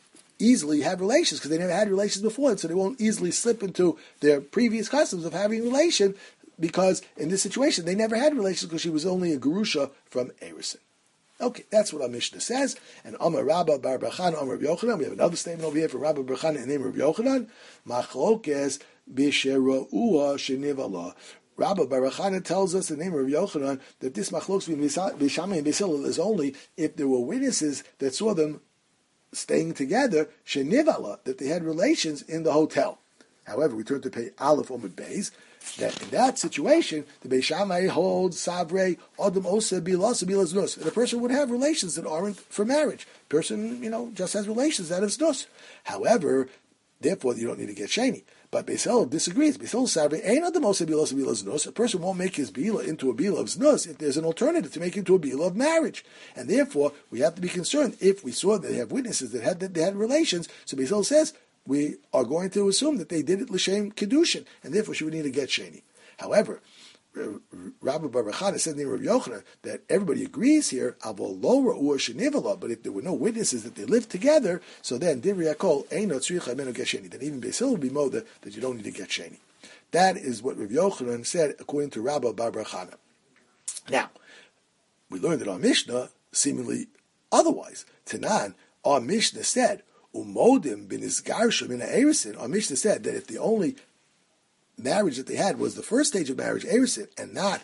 easily have relations, because they never had relations before, and so they won't easily slip into their previous customs of having relation, because in this situation, they never had relations because she was only a Gerusha from Erison. Okay, that's what our Mishnah says. And Amar Rabba Bar Bachan, Amar Rav Yochanan. We have another statement over here for Rabba Bar Bachan in the name of Rav Yochanan. Machlokes b'shera'ua shenivala. Rabba Bar Bachan tells us in the name of Rav Yochanan that this machlokes Beis Shammai and Beis Hillel is only if there were witnesses that saw them staying together, shenivala, that they had relations in the hotel. However, we turn to pay Aleph Omid Beis, that in that situation, the Beis Shammai holds Savrei Adam Osa Bilas Bilas Nus. And a person would have relations that aren't for marriage. Person, you know, just has relations that is Nus. However, therefore, you don't need to get Sheni. But Beis Hillel disagrees. Beis Hillel Savrei Ein Adam Osa Bilas Bilas Nus. A person won't make his Bila into a Bila of Nus if there's an alternative to make into a Bila of marriage. And therefore, we have to be concerned if we saw that they have witnesses that had that they had relations. So Beis Hillel says, we are going to assume that they did it l'shem kedushin, and therefore she would need to get sheni. However, Rabbi Bar Bachan said in the name of Rav Yochanan that everybody agrees here, avol lo ra'u shenivala, but if there were no witnesses that they lived together, so then divrei hakol eino tzricha imenu get sheni. Then even Beis Hillel would be moda that you don't need to get sheni. That is what Rav Yochanan said according to Rabbi Bar Bachan. Now, we learned that our Mishnah seemingly otherwise. Tanan, our Mishnah said, Umodim bin isgarshim in erisin. Our Mishnah said that if the only marriage that they had was the first stage of marriage, erisin, and not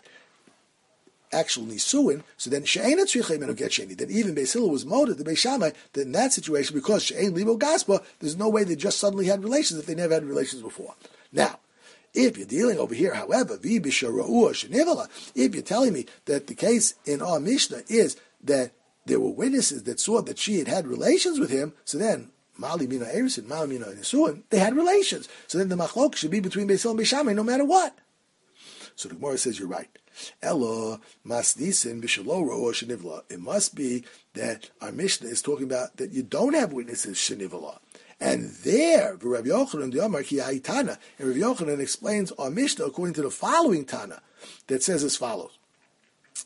actual nisuin, so then she'ein tzricha imenu get sheni. That even Beis Hillel was moded, the Beis Shammai, that in that situation, because she'ein libo gaspa, there's no way they just suddenly had relations if they never had relations before. Now, if you're dealing over here, however, vi b'shara'ua shenivala, if you're telling me that the case in our Mishnah is that there were witnesses that saw that she had had relations with him, so then Mali mina erisin, Mali mina nisuin, they had relations. So then the machlok should be between Beis Hillel and Beis Shammai no matter what. So the Gemara says you're right. Elo masnisin b'shelo ro'o shenivla. It must be that our Mishnah is talking about that you don't have witnesses shenivla. And there, Rav Yochanan the Amar ki Tana, and Rav Yochanan explains our Mishnah according to the following Tana that says as follows.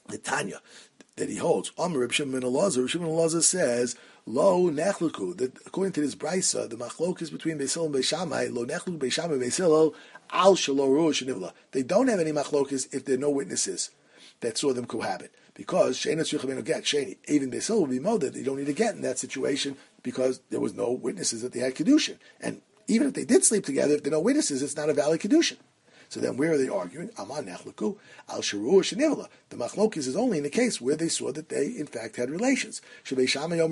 the Tanya, that he holds. Amar Reb Shimon ben Elazar, Reb Shimon ben Elazar says, Lo nechluku, that according to this brisa, the machlok is between Beis Hillel and Beis Shammai, Lo nechluku Beis Shammai Beis Hillel, al shelo ruach nivla. They don't have any machlokes if there are no witnesses that saw them cohabit. Because Sheina Tzricha Beno Get, Sheni, even Beis Hillel will be molded, they don't need to get in that situation because there was no witnesses that they had kedushin. And even if they did sleep together, if there are no witnesses, it's not a valid kedushin. So then where are they arguing? Aman nechluku al sharu shenivla. The machlokes is only in the case where they saw that they in fact had relations. A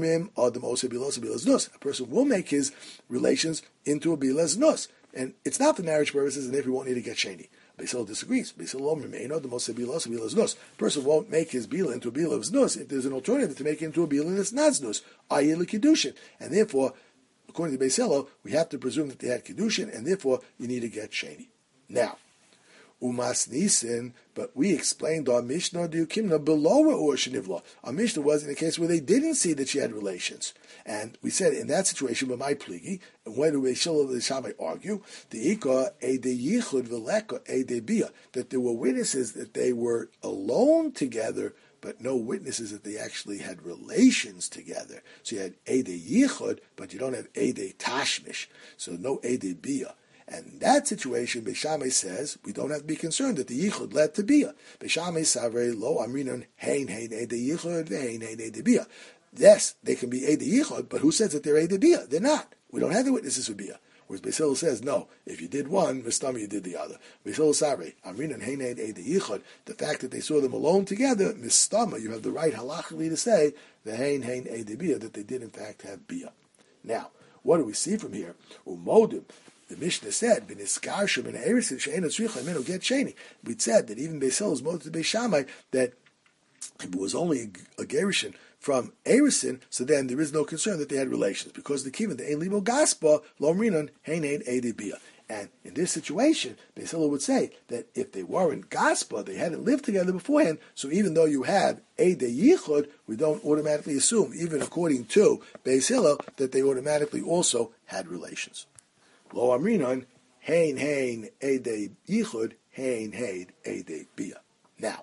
person will make his relations into a bilas nus. And it's not for marriage purposes, and therefore won't need to get sheni. Beis Hillel disagrees. Beis Hillel the most bilas bilas nus. A person won't make his bila into a bilas nus if there's an alternative to make it into a bila that's not nus, that is kedushin. And therefore, according to Beis Hillel, we have to presume that they had kedushin, and therefore you need to get sheni. Now, Umas Nisin, but we explained our Mishnah Diukimna below or Shenivla. Our Mishnah was in a case where they didn't see that she had relations. And we said in that situation, but my pligi, and when do Beis Hillel and Shammai argue? The Ika Ede Yichud Veleka Ede Bia, that there were witnesses that they were alone together, but no witnesses that they actually had relations together. So you had Ede Yichud, but you don't have Ede Tashmish. So no Ede Bia. And in that situation, Beis Shammai says, we don't have to be concerned that the yichud led to bia. Beis Shammai savrei lo amrinon hein hein ede yichud ve'hein hein ede bia. Yes, they can be ede yichud, but who says that they're ede bia? They're not. We don't have the witnesses for bia. Whereas Beis Hillel says, no, if you did one, mistama you did the other. Beis Hillel savrei amrinon hein hein ede yichud. The fact that they saw them alone together, mistama, you have the right halachically to say ve'hein hein ede bia, that they did in fact have bia. Now, what do we see from here? Umodim. The Mishnah said, "Bin iskarshu bin erisin she'ena tzricha menu get sheni." We said that even Beis Hillel is moed to Beis Shammai that if it was only a gerushin from erisin, so then there is no concern that they had relations because the kivan the ein libo gaspa lomrinon hein hein edibia. And in this situation, Beis Hillel would say that if they weren't gaspa, they hadn't lived together beforehand. So even though you have ede yichud, we don't automatically assume, even according to Beis Hillel, that they automatically also had relations. Lo amrinon, hein hein ede yichud, hein hein ede bia. Now,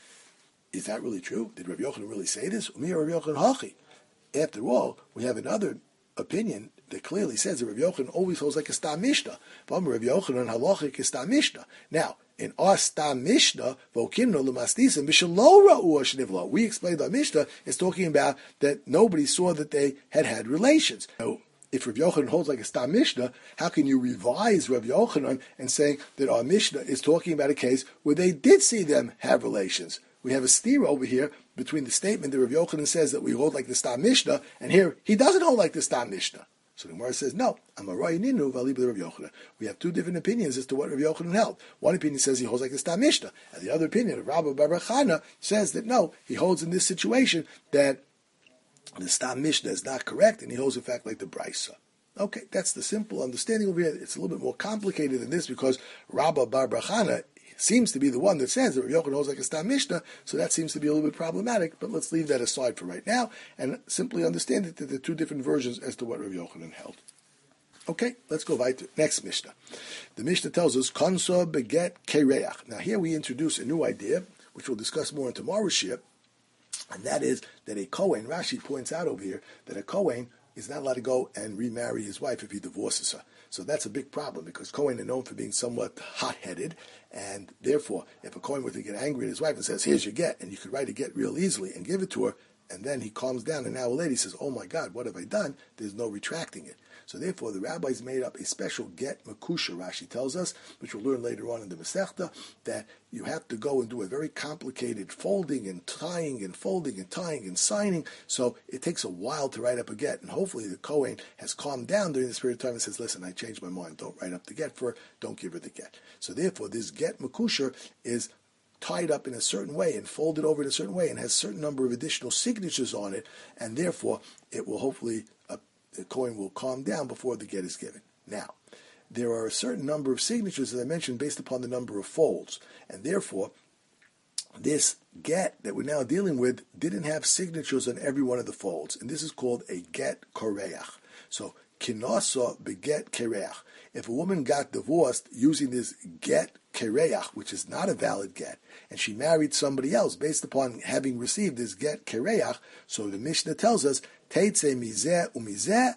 is that really true? Did Rav Yochanan really say this? Umi Rav Yochanan hachi. After all, we have another opinion that clearly says that Rav Yochanan always holds like a stam mishnah. Rav Yochanan halachic is stam mishnah. Now, in our stam mishnah, vokimno l'masnisim b'shelo ra'u shnivla. We explained our mishnah is talking about that nobody saw that they had had relations. Now, if Rav Yochanan holds like a stam mishnah, how can you revise Rav Yochanan and say that our mishnah is talking about a case where they did see them have relations? We have a steer over here between the statement that Rav Yochanan says that we hold like the stam mishnah, and here he doesn't hold like the stam mishnah. So the Gemara says, no, I'm a ninu v'alib Rav Yochanan. We have two different opinions as to what Rav Yochanan held. One opinion says he holds like the stam mishnah, and the other opinion of Rabbi Bar Chana says that no, he holds in this situation that the stam mishnah is not correct, and he holds in fact like the brisa. Okay, that's the simple understanding over here. It's a little bit more complicated than this because Rabba Bar Chana seems to be the one that says that Rav Yochanan holds like a stam mishnah, so that seems to be a little bit problematic. But let's leave that aside for right now and simply understand that there are two different versions as to what Rav Yochanan held. Okay, let's go right to next mishnah. The mishnah tells us konso beget kereach. Now here we introduce a new idea, which we'll discuss more in tomorrow's shir. And that is that a Kohen, Rashi points out over here, that a Kohen is not allowed to go and remarry his wife if he divorces her. So that's a big problem because Kohen are known for being somewhat hot-headed, and therefore, if a Kohen were to get angry at his wife and says, here's your get, and you could write a get real easily and give it to her, and then he calms down, and now a lady says, oh my God, what have I done? There's no retracting it. So therefore, the rabbis made up a special get makusha, Rashi tells us, which we'll learn later on in the Masechta, that you have to go and do a very complicated folding and tying and folding and tying and signing. So it takes a while to write up a get. And hopefully the Kohen has calmed down during this period of time and says, listen, I changed my mind. Don't write up the get for her. Don't give her the get. So therefore, this get makusha is tied up in a certain way and folded over in a certain way and has a certain number of additional signatures on it. And therefore, it will hopefully uh, the Kohen will calm down before the get is given. Now, there are a certain number of signatures, as I mentioned, based upon the number of folds. And therefore, this get that we're now dealing with didn't have signatures on every one of the folds. And this is called a get koreach. So, kinasa beget kereach. If a woman got divorced using this get kereach, which is not a valid get, and she married somebody else based upon having received this get kereach, so the Mishnah tells us, Teitze mizeh umizeh,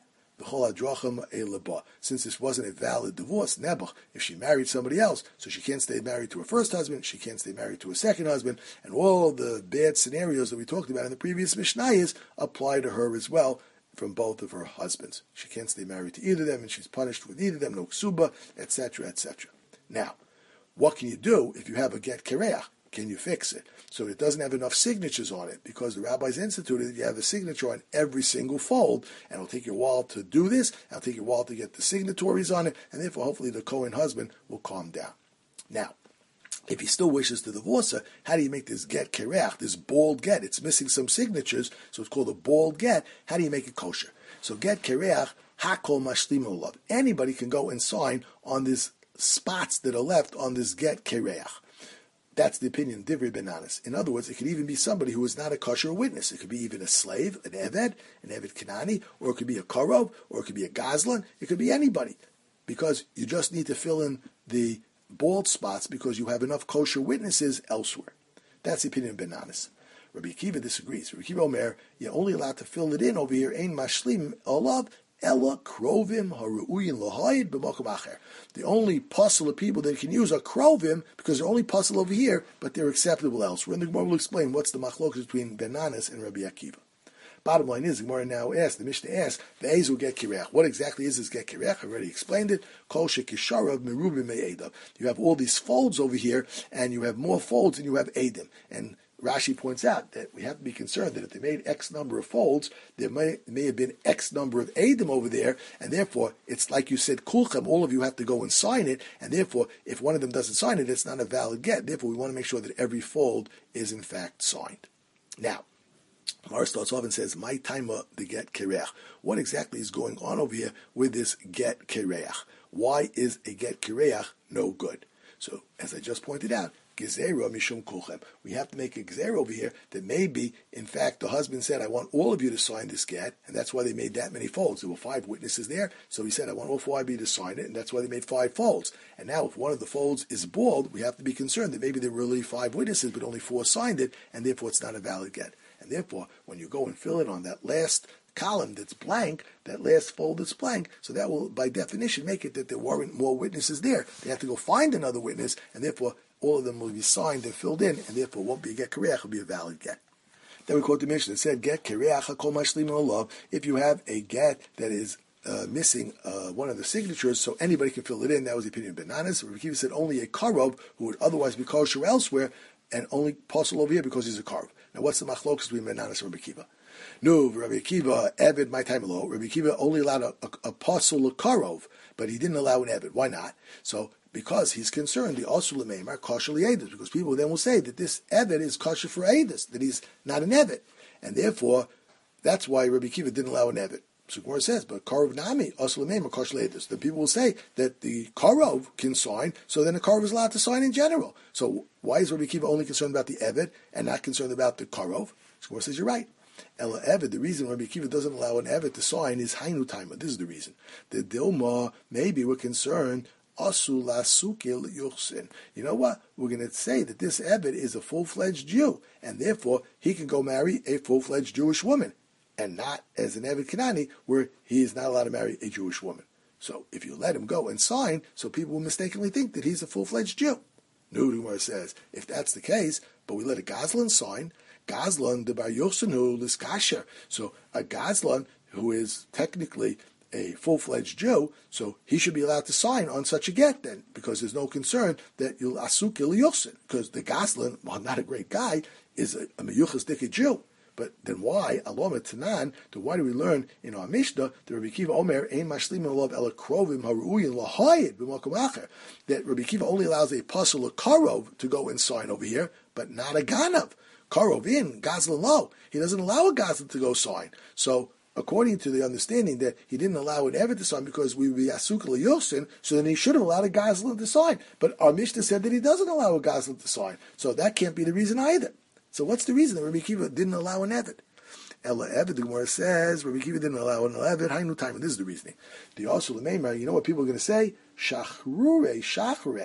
since this wasn't a valid divorce, nebuch, if she married somebody else, so she can't stay married to her first husband, she can't stay married to her second husband, and all the bad scenarios that we talked about in the previous Mishnayos apply to her as well from both of her husbands. She can't stay married to either of them, and she's punished with either of them, no ksuba, et cetera, et cetera. Now, what can you do if you have a get kereach? Can you fix it? So it doesn't have enough signatures on it, because the rabbis instituted that you have a signature on every single fold, and it'll take you a while to do this, it'll take you a while to get the signatories on it, and therefore hopefully the Kohen husband will calm down. Now, if he still wishes to divorce her, how do you make this get kereach, this bald get? It's missing some signatures, so it's called a bald get. How do you make it kosher? So get kereach, hakol mashlim olav. Anybody can go and sign on these spots that are left on this get kereach. That's the opinion of Divrei Benanis. In other words, it could even be somebody who is not a kosher witness. It could be even a slave, an eved, an eved Kanani, or it could be a karov, or it could be a gazlan. It could be anybody, because you just need to fill in the bald spots because you have enough kosher witnesses elsewhere. That's the opinion of Benanis. Rabbi Akiva disagrees. Rabbi Akiva Omer, you're only allowed to fill it in over here. Ein mashlim olav ella krovim haruuyin lahayid b'makom acher. The only puzzle of people that can use are krovim, because they're only puzzle over here, but they're acceptable elsewhere. And the Gemara will explain what's the machlokas between Benanis and Rabbi Akiva. Bottom line is, the Gemara now asks, the Mishnah asks, the get kireach. What exactly is this get kireach? I already explained it. Kol shekisharav merubim me'edav. You have all these folds over here, and you have more folds than you have edim. And Rashi points out that we have to be concerned that if they made X number of folds, there may, may have been X number of edim over there, and therefore, it's like you said, kulchem, all of you have to go and sign it, and therefore, if one of them doesn't sign it, it's not a valid get. Therefore, we want to make sure that every fold is in fact signed. Now, Mar starts off and says, "My taima the get kereach." What exactly is going on over here with this get kereach? Why is a get kereach no good? So, as I just pointed out, gezerah mishum kulchem. We have to make a gezerah over here that maybe, in fact, the husband said, "I want all of you to sign this get," and that's why they made that many folds. There were five witnesses there, so he said, "I want all five of you to sign it," and that's why they made five folds. And now, if one of the folds is bald, we have to be concerned that maybe there were really five witnesses, but only four signed it, and therefore it's not a valid get. And therefore, when you go and fill it on that last column that's blank, that last fold that's blank, so that will, by definition, make it that there weren't more witnesses there. They have to go find another witness, and therefore, all of them will be signed and filled in, and therefore won't be a get kereach, will be a valid get. Then we quote the Mishnah. It said, "Get kereach hakol mashlim olav." If you have a get that is uh, missing uh, one of the signatures, so anybody can fill it in. That was the opinion of Benanis. Rabbi Akiva said only a karov, who would otherwise be kosher elsewhere, and only possible over here because he's a karov. Now, what's the machlokas between Benanis and Rabbi Akiva? No, Rabbi Akiva, Eved, my time alone. Rabbi Akiva only allowed a, a, a pasul a karov, but he didn't allow an Eved. Why not? So, because he's concerned, the asul meimar kosher li'edus, because people then will say that this Eved is kosher for edus, that he's not an Eved. And therefore, that's why Rabbi Akiva didn't allow an Eved. So Gemara says, but karov nami asul meimar kosher li'edus. The people will say that the karov can sign, so then the karov is allowed to sign in general. So why is Rabbi Akiva only concerned about the Eved and not concerned about the karov? So Gemara says, you're right. Ela Eved, the reason Rabbi Akiva doesn't allow an Eved to sign is Hainu Taima. This is the reason. The Dilma, maybe we're concerned, Asu Lasukil Yuchsin. You know what? We're going to say that this Eved is a full-fledged Jew, and therefore he can go marry a full-fledged Jewish woman, and not as an Eved Kanani, where he is not allowed to marry a Jewish woman. So if you let him go and sign, so people will mistakenly think that he's a full-fledged Jew. Nudumar says, if that's the case, but we let a Gazlan sign, Gazlan de Bar Yochsenu Liskasher. So a Gazlan who is technically a full-fledged Jew, so he should be allowed to sign on such a get then, because there's no concern that you'll asuk il yochsin, because the Gazlan, while not a great guy, is a, a meyuchas dikah Jew. But then why, alom et tanan, then why do we learn in our Mishnah, that Rabbi Akiva Omer, ein mashlim olav ela krovim haruuyin lahayid b'makom acher, that Rabbi Akiva only allows a pasul a karov to go and sign over here, but not a ganav. Karov in, Gazlan lo. He doesn't allow a Gazlan to go sign. So, according to the understanding that he didn't allow an Eved to sign because we would be Asuk Yosin, so then he should have allowed a Gazlan to sign. But our Mishnah said that he doesn't allow a Gazlan to sign. So that can't be the reason either. So what's the reason that Rabbi Akiva didn't allow an Eved? Ella Eved, the Gemara says, Rabbi Akiva didn't allow an Eved, Hainu time, and this is the reasoning. The also Lememar, you know what people are going to say? Shachrure, Shachrure.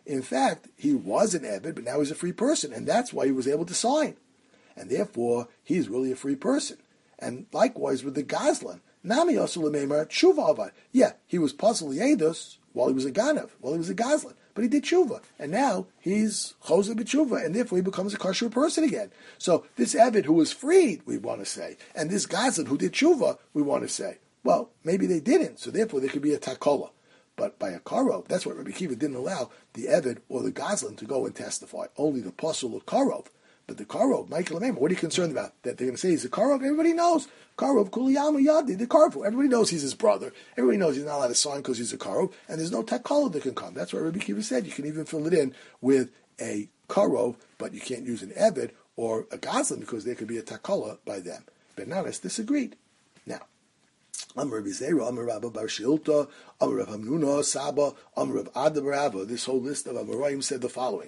In fact, he was an Eved, but now he's a free person, and that's why he was able to sign. And therefore, he's really a free person. And likewise with the Gazlan. Nami Yosulamemar Tshuva Avad. Yeah, he was Pasal Yedus while he was a Ganav, while he was a Gazlan. But he did Tshuva. And now he's Choser B'Tshuva, and therefore he becomes a kosher person again. So this Eved who was freed, we want to say, and this Gazlan who did Tshuva, we want to say, well, maybe they didn't, so therefore there could be a Takola. But by a Karov, that's what Rabbi Kiva didn't allow the Eved or the Gazlan to go and testify. Only the Pasal of Karov. But the Karov, Michael Amema, what are you concerned about? That they're going to say he's a Karov? Everybody knows. Karov, Kuliyama Yadi, the Karov. Everybody knows he's his brother. Everybody knows he's not allowed to sign because he's a Karov. And there's no Takala that can come. That's what Rabbi Kiva said. You can even fill it in with a Karov, but you can't use an Eved or a Gazlan because there could be a Takala by them. Ben Nanas disagreed. Now, Amar Rabbi Zera, Amar Rabba Bar Shilta, Amar Rav Hamnuna, Saba, Amar Rav Ada Barava. This whole list of Amoraim said the following.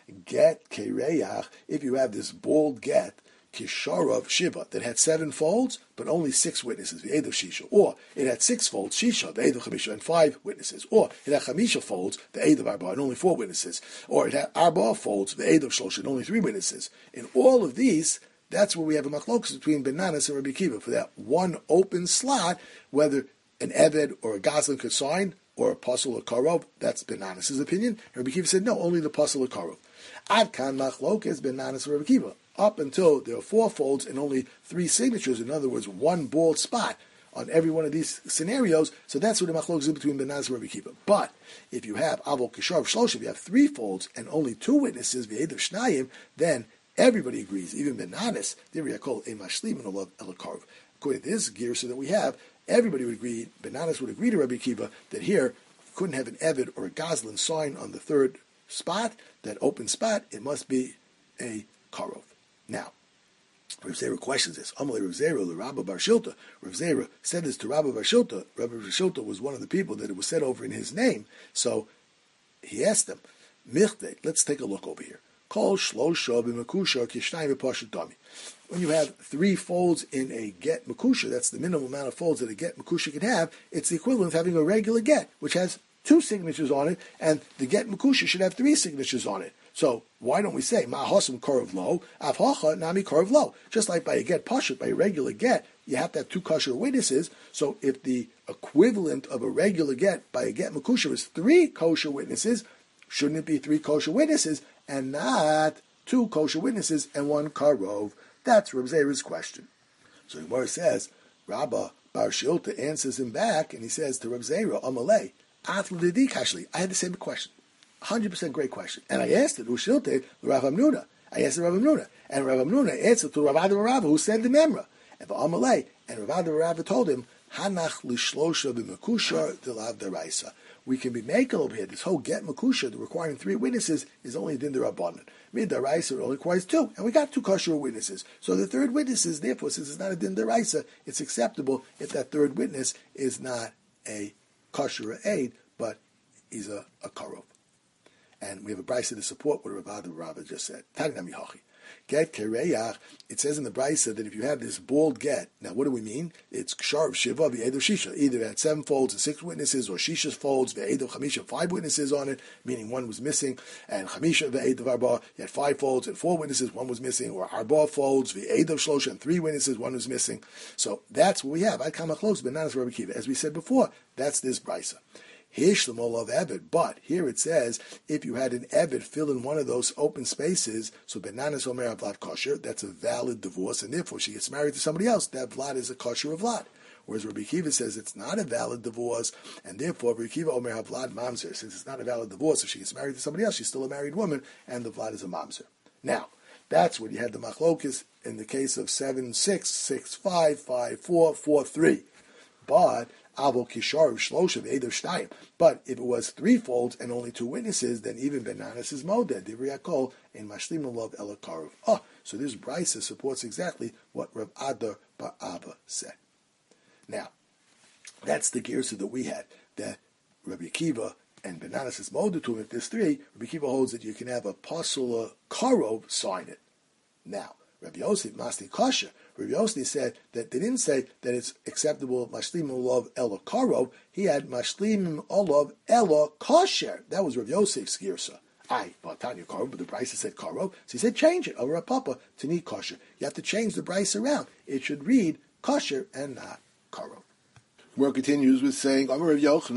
Get Kereach, if you have this bald get, Kisharov Shiva, that had seven folds, but only six witnesses, the Eid of Shisha. Or it had six folds, Shisha, the Eid of Chamisha, and five witnesses. Or it had Chamisha folds, the Eid of Arba, and only four witnesses. Or it had Arba folds, the Eid of Shlosh, and only three witnesses. In all of these, that's where we have a machlokas between Ben Nanas and Rabbi Kiva for that one open slot, whether an Eved or a Gazlan could sign, or a Pasal or Karov. That's Ben Nanas' opinion. Rabbi Kiva said, no, only the Pasal or Karov. Ad kan machlokas Ben Nanas and Rabbi Kiva. Up until there are four folds and only three signatures, in other words, one bald spot on every one of these scenarios, so that's what the machlokas is between Ben Nanas and Rabbi Kiva. But if you have Avol Kisharv Shlosh, if you have three folds and only two witnesses, V'ed of Shnayim, then everybody agrees, even Ben Nanas, Diriyakol Emashlim and Allah Elakarv. According to this gear, so that we have, everybody would agree, Ben Nanas would agree to Rabbi Kiva that here you couldn't have an Eved or a Gazlan sign on the third spot, that open spot, it must be a Karov. Now, Rav Zera questions this. Amalei Rav Zera, the Rabba Bar Shilta. Rav Zera said this to Rabba Bar Shilta. Rabba Bar Shilta was one of the people that it was said over in his name. So he asked him, Michte, let's take a look over here. Kol shlosha b'mekusha kishnayim b'pashut dami. When you have three folds in a get makusha, that's the minimum amount of folds that a get makusha can have, it's the equivalent of having a regular get, which has two signatures on it, and the get makusha should have three signatures on it. So why don't we say ma'hosam korov lo, avhacha nami korov lo? Just like by a get pashut, by a regular get, you have to have two kosher witnesses. So if the equivalent of a regular get by a get makusha is three kosher witnesses, shouldn't it be three kosher witnesses and not two kosher witnesses and one karov? That's Reb Zera's question. So the Gemara says, Rabba Bar Shilta answers him back, and he says to Reb Zera, Amalei, Athledi Kashli. I had the same question. one hundred percent great question. And I asked it, Ushilte, Rav Hamnuna. I asked Rav Hamnuna. And Rav Hamnuna answered to Rav Ada Rava, who said the Memra. And for Amalei, and Rav Ada Rava told him, Hanach lishlosha b'mekusha delav deraisa. We can be making over here. This whole get makusha, the requiring three witnesses, is only din derabanan. Mid deraisa only requires two, and we got two kosher witnesses. So the third witness is therefore, since it's not a din deraisa, it's acceptable if that third witness is not a kosher aid, but he's a, a karov. And we have a brisa to support what Rav Ada Rava just said. Tagnami hachi. Get kereach. It says in the brisa that if you have this bald get, now what do we mean? It's ksharv shiva v'ed of shisha. Either it had seven folds and six witnesses, or shisha's folds v'ed of chamisha, five witnesses on it, meaning one was missing, and chamisha v'ed of arba, you had five folds and four witnesses, one was missing, or arba folds v'ed of shlosha, and three witnesses, one was missing. So that's what we have. I come close, but not as Rabbi Kiva. As we said before, that's this brisa. Hishlamol of Eved, but here it says if you had an Eved fill in one of those open spaces, so Benanas Omer Vlad kosher, that's a valid divorce, and therefore she gets married to somebody else. That Vlad is a kosher of Vlad. Whereas Rabbi Kiva says it's not a valid divorce, and therefore Rabbi Kiva Omer Vlad mamzer. Since it's not a valid divorce, if she gets married to somebody else, she's still a married woman, and the Vlad is a mamzer. Now, that's when you had the machlokas in the case of seven six, six five, five four, four three. But Avo Kishar Shlosha V'ed of Shtayim. But if it was three folds and only two witnesses, then even Ben Nanas is moded. Divriyakol in Mashlim Lov Elakarov. Oh, so this brisa supports exactly what Rav Ada Bar Abba said. Now, that's the gersa that we had. That Rabbi Akiva and Ben Nanas is moded to him. If there's three, Rabbi Akiva holds that you can have a pasula karov sign it. Now, Rabbi Yosef Masti Kasha. Rabbi Yosef said that they didn't say that it's acceptable Mashlim Olav Ela Karov. He had Mashlim Olav Ela Kosher. That was Rabbi Yosef's girsa. I bought Tanya Karo, but the Brisa said Karo, so he said change it over a papa to need kosher. You have to change the Brisa around. It should read kosher and not Karo. Gemara continues with saying, that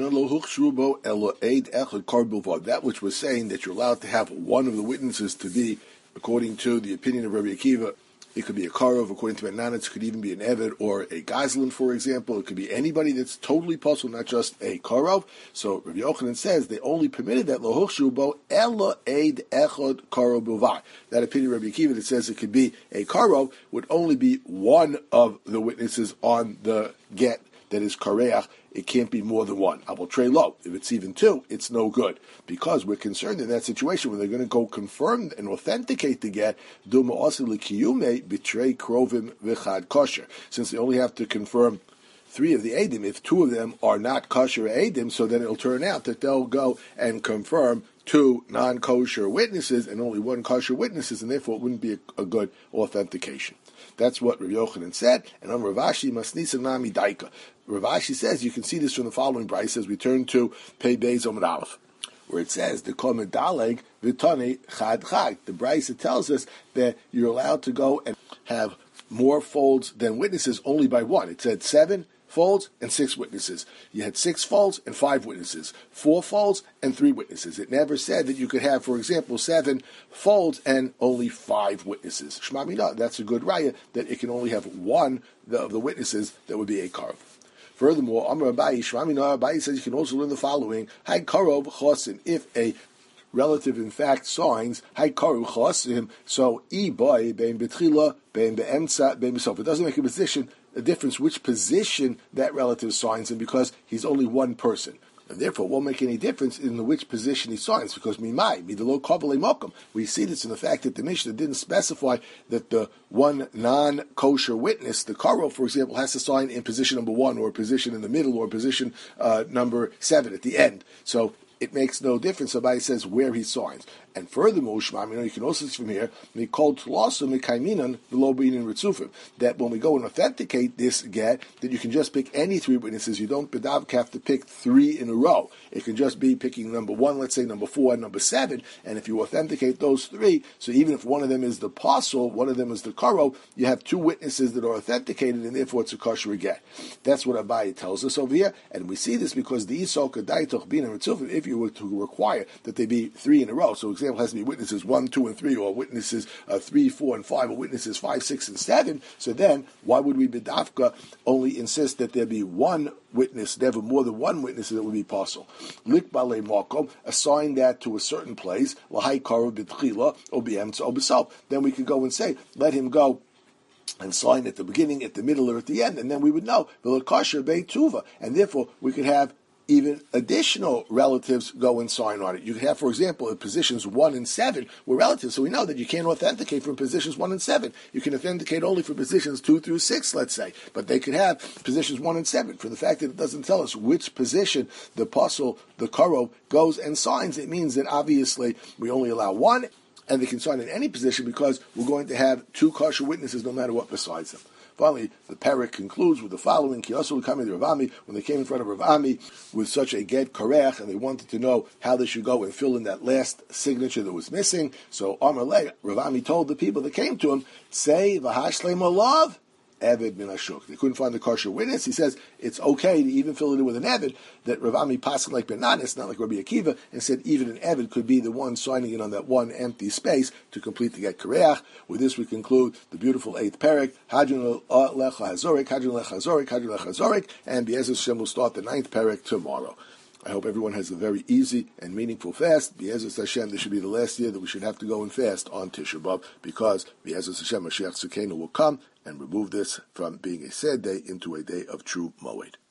which was saying that you're allowed to have one of the witnesses to be, according to the opinion of Rabbi Akiva, it could be a Karov, according to Menanitz, it could even be an Eved or a Gazlan, for example. It could be anybody that's totally puzzled, not just a Karov. So Rabbi Yochanan says they only permitted that Lohuch Shubo Ella Eid Echod Karov Buvai. That opinion of Rabbi Akiva that says it could be a Karov would only be one of the witnesses on the get that is Kareach. It can't be more than one. I will trade low. If it's even two, it's no good. Because we're concerned in that situation when they're going to go confirm and authenticate the get, Duma Osili Kiyume betray Krovim Vichad Kosher. Since they only have to confirm three of the Eidim, if two of them are not kosher Eidim, so then it'll turn out that they'll go and confirm two non-kosher witnesses and only one kosher witnesses, and therefore it wouldn't be a, a good authentication. That's what Rav Yochanan said, and on Rav Ashi Masnisa Nami Daika. Rav Ashi says, you can see this from the following brayos as we turn to Pei Beis Omid Aleph, where it says, the Kol Medaleg V'Tani Chad Chad. The brayos tells us that you're allowed to go and have more folds than witnesses only by one. It said seven folds and six witnesses. You had six folds and five witnesses, four folds and three witnesses. It never said that you could have, for example, seven folds and only five witnesses. Shema Mina, that's a good raya that it can only have one of the witnesses that would be a karov. Furthermore, Amar Abayi, Shema Mina, Abayi says you can also learn the following: Hai karov chosin. If a relative, in fact, signs Hai karov chosim, so I boy bein betchila bein beemtza bein besof. It doesn't make a position. A difference which position that relative signs in, because he's only one person. And therefore it won't make any difference in the which position he signs, because mimai, midelo kavale mokum. We see this in the fact that the Mishnah didn't specify that the one non-kosher witness, the karo, for example, has to sign in position number one, or position in the middle, or position uh, number seven at the end. So it makes no difference. Somebody says where he signs. And furthermore, Shema, you know, you can also see from here, that when we go and authenticate this get, that you can just pick any three witnesses. You don't have to pick three in a row. It can just be picking number one, let's say number four, and number seven. And if you authenticate those three, so even if one of them is the apostle, one of them is the karo, you have two witnesses that are authenticated, and therefore it's a kosher get. That's what Abaye tells us over here. And we see this because the Isol Kadai Tochbin and Ritzufim, if you were to require that they be three in a row, so example has to be witnesses one, two, and three, or witnesses uh, three, four, and five, or witnesses five, six, and seven. So then, why would we bedafka only insist that there be one witness, never more than one witness that would be possible? Lik balei makom, assign that to a certain place, lahai karav b'tchila, or b'emtza, or b'sal. Then we could go and say, let him go and sign at the beginning, at the middle, or at the end, and then we would know v'lo kasher bei tuva, and therefore we could have even additional relatives go and sign on it. You could have, for example, in positions one and seven were relatives, so we know that you can't authenticate from positions one and seven. You can authenticate only for positions two through six, let's say, but they could have positions one and seven. For the fact that it doesn't tell us which position the apostle, the karo, goes and signs, it means that obviously we only allow one, and they can sign in any position because we're going to have two kosher witnesses no matter what besides them. Finally, the parak concludes with the following: Kiyasul Kami Rav Ami, when they came in front of Rav Ami with such a get karech, and they wanted to know how they should go and fill in that last signature that was missing. So Amar Le, Rav Ami told the people that came to him, say V'hashlem olav Eved min Ashuk. They couldn't find the kosher witness. He says it's okay to even fill it in with an Eved, that Rav Ami passed like Benanis, not like Rabbi Akiva, and said even an Eved could be the one signing in on that one empty space to complete the get Kareach. With this we conclude the beautiful eighth parak, Hadron Lecha Hazorik, Hadron Lecha Hazorik, Hadron Lecha Hazorik, and Be'ez Hashem will start the ninth parak tomorrow. I hope everyone has a very easy and meaningful fast. Be'ez Hashem, this should be the last year that we should have to go and fast on Tisha B'Av, because Be'ez Hashem, Mashiach Tzidkenu will come and remove this from being a sad day into a day of true Moed.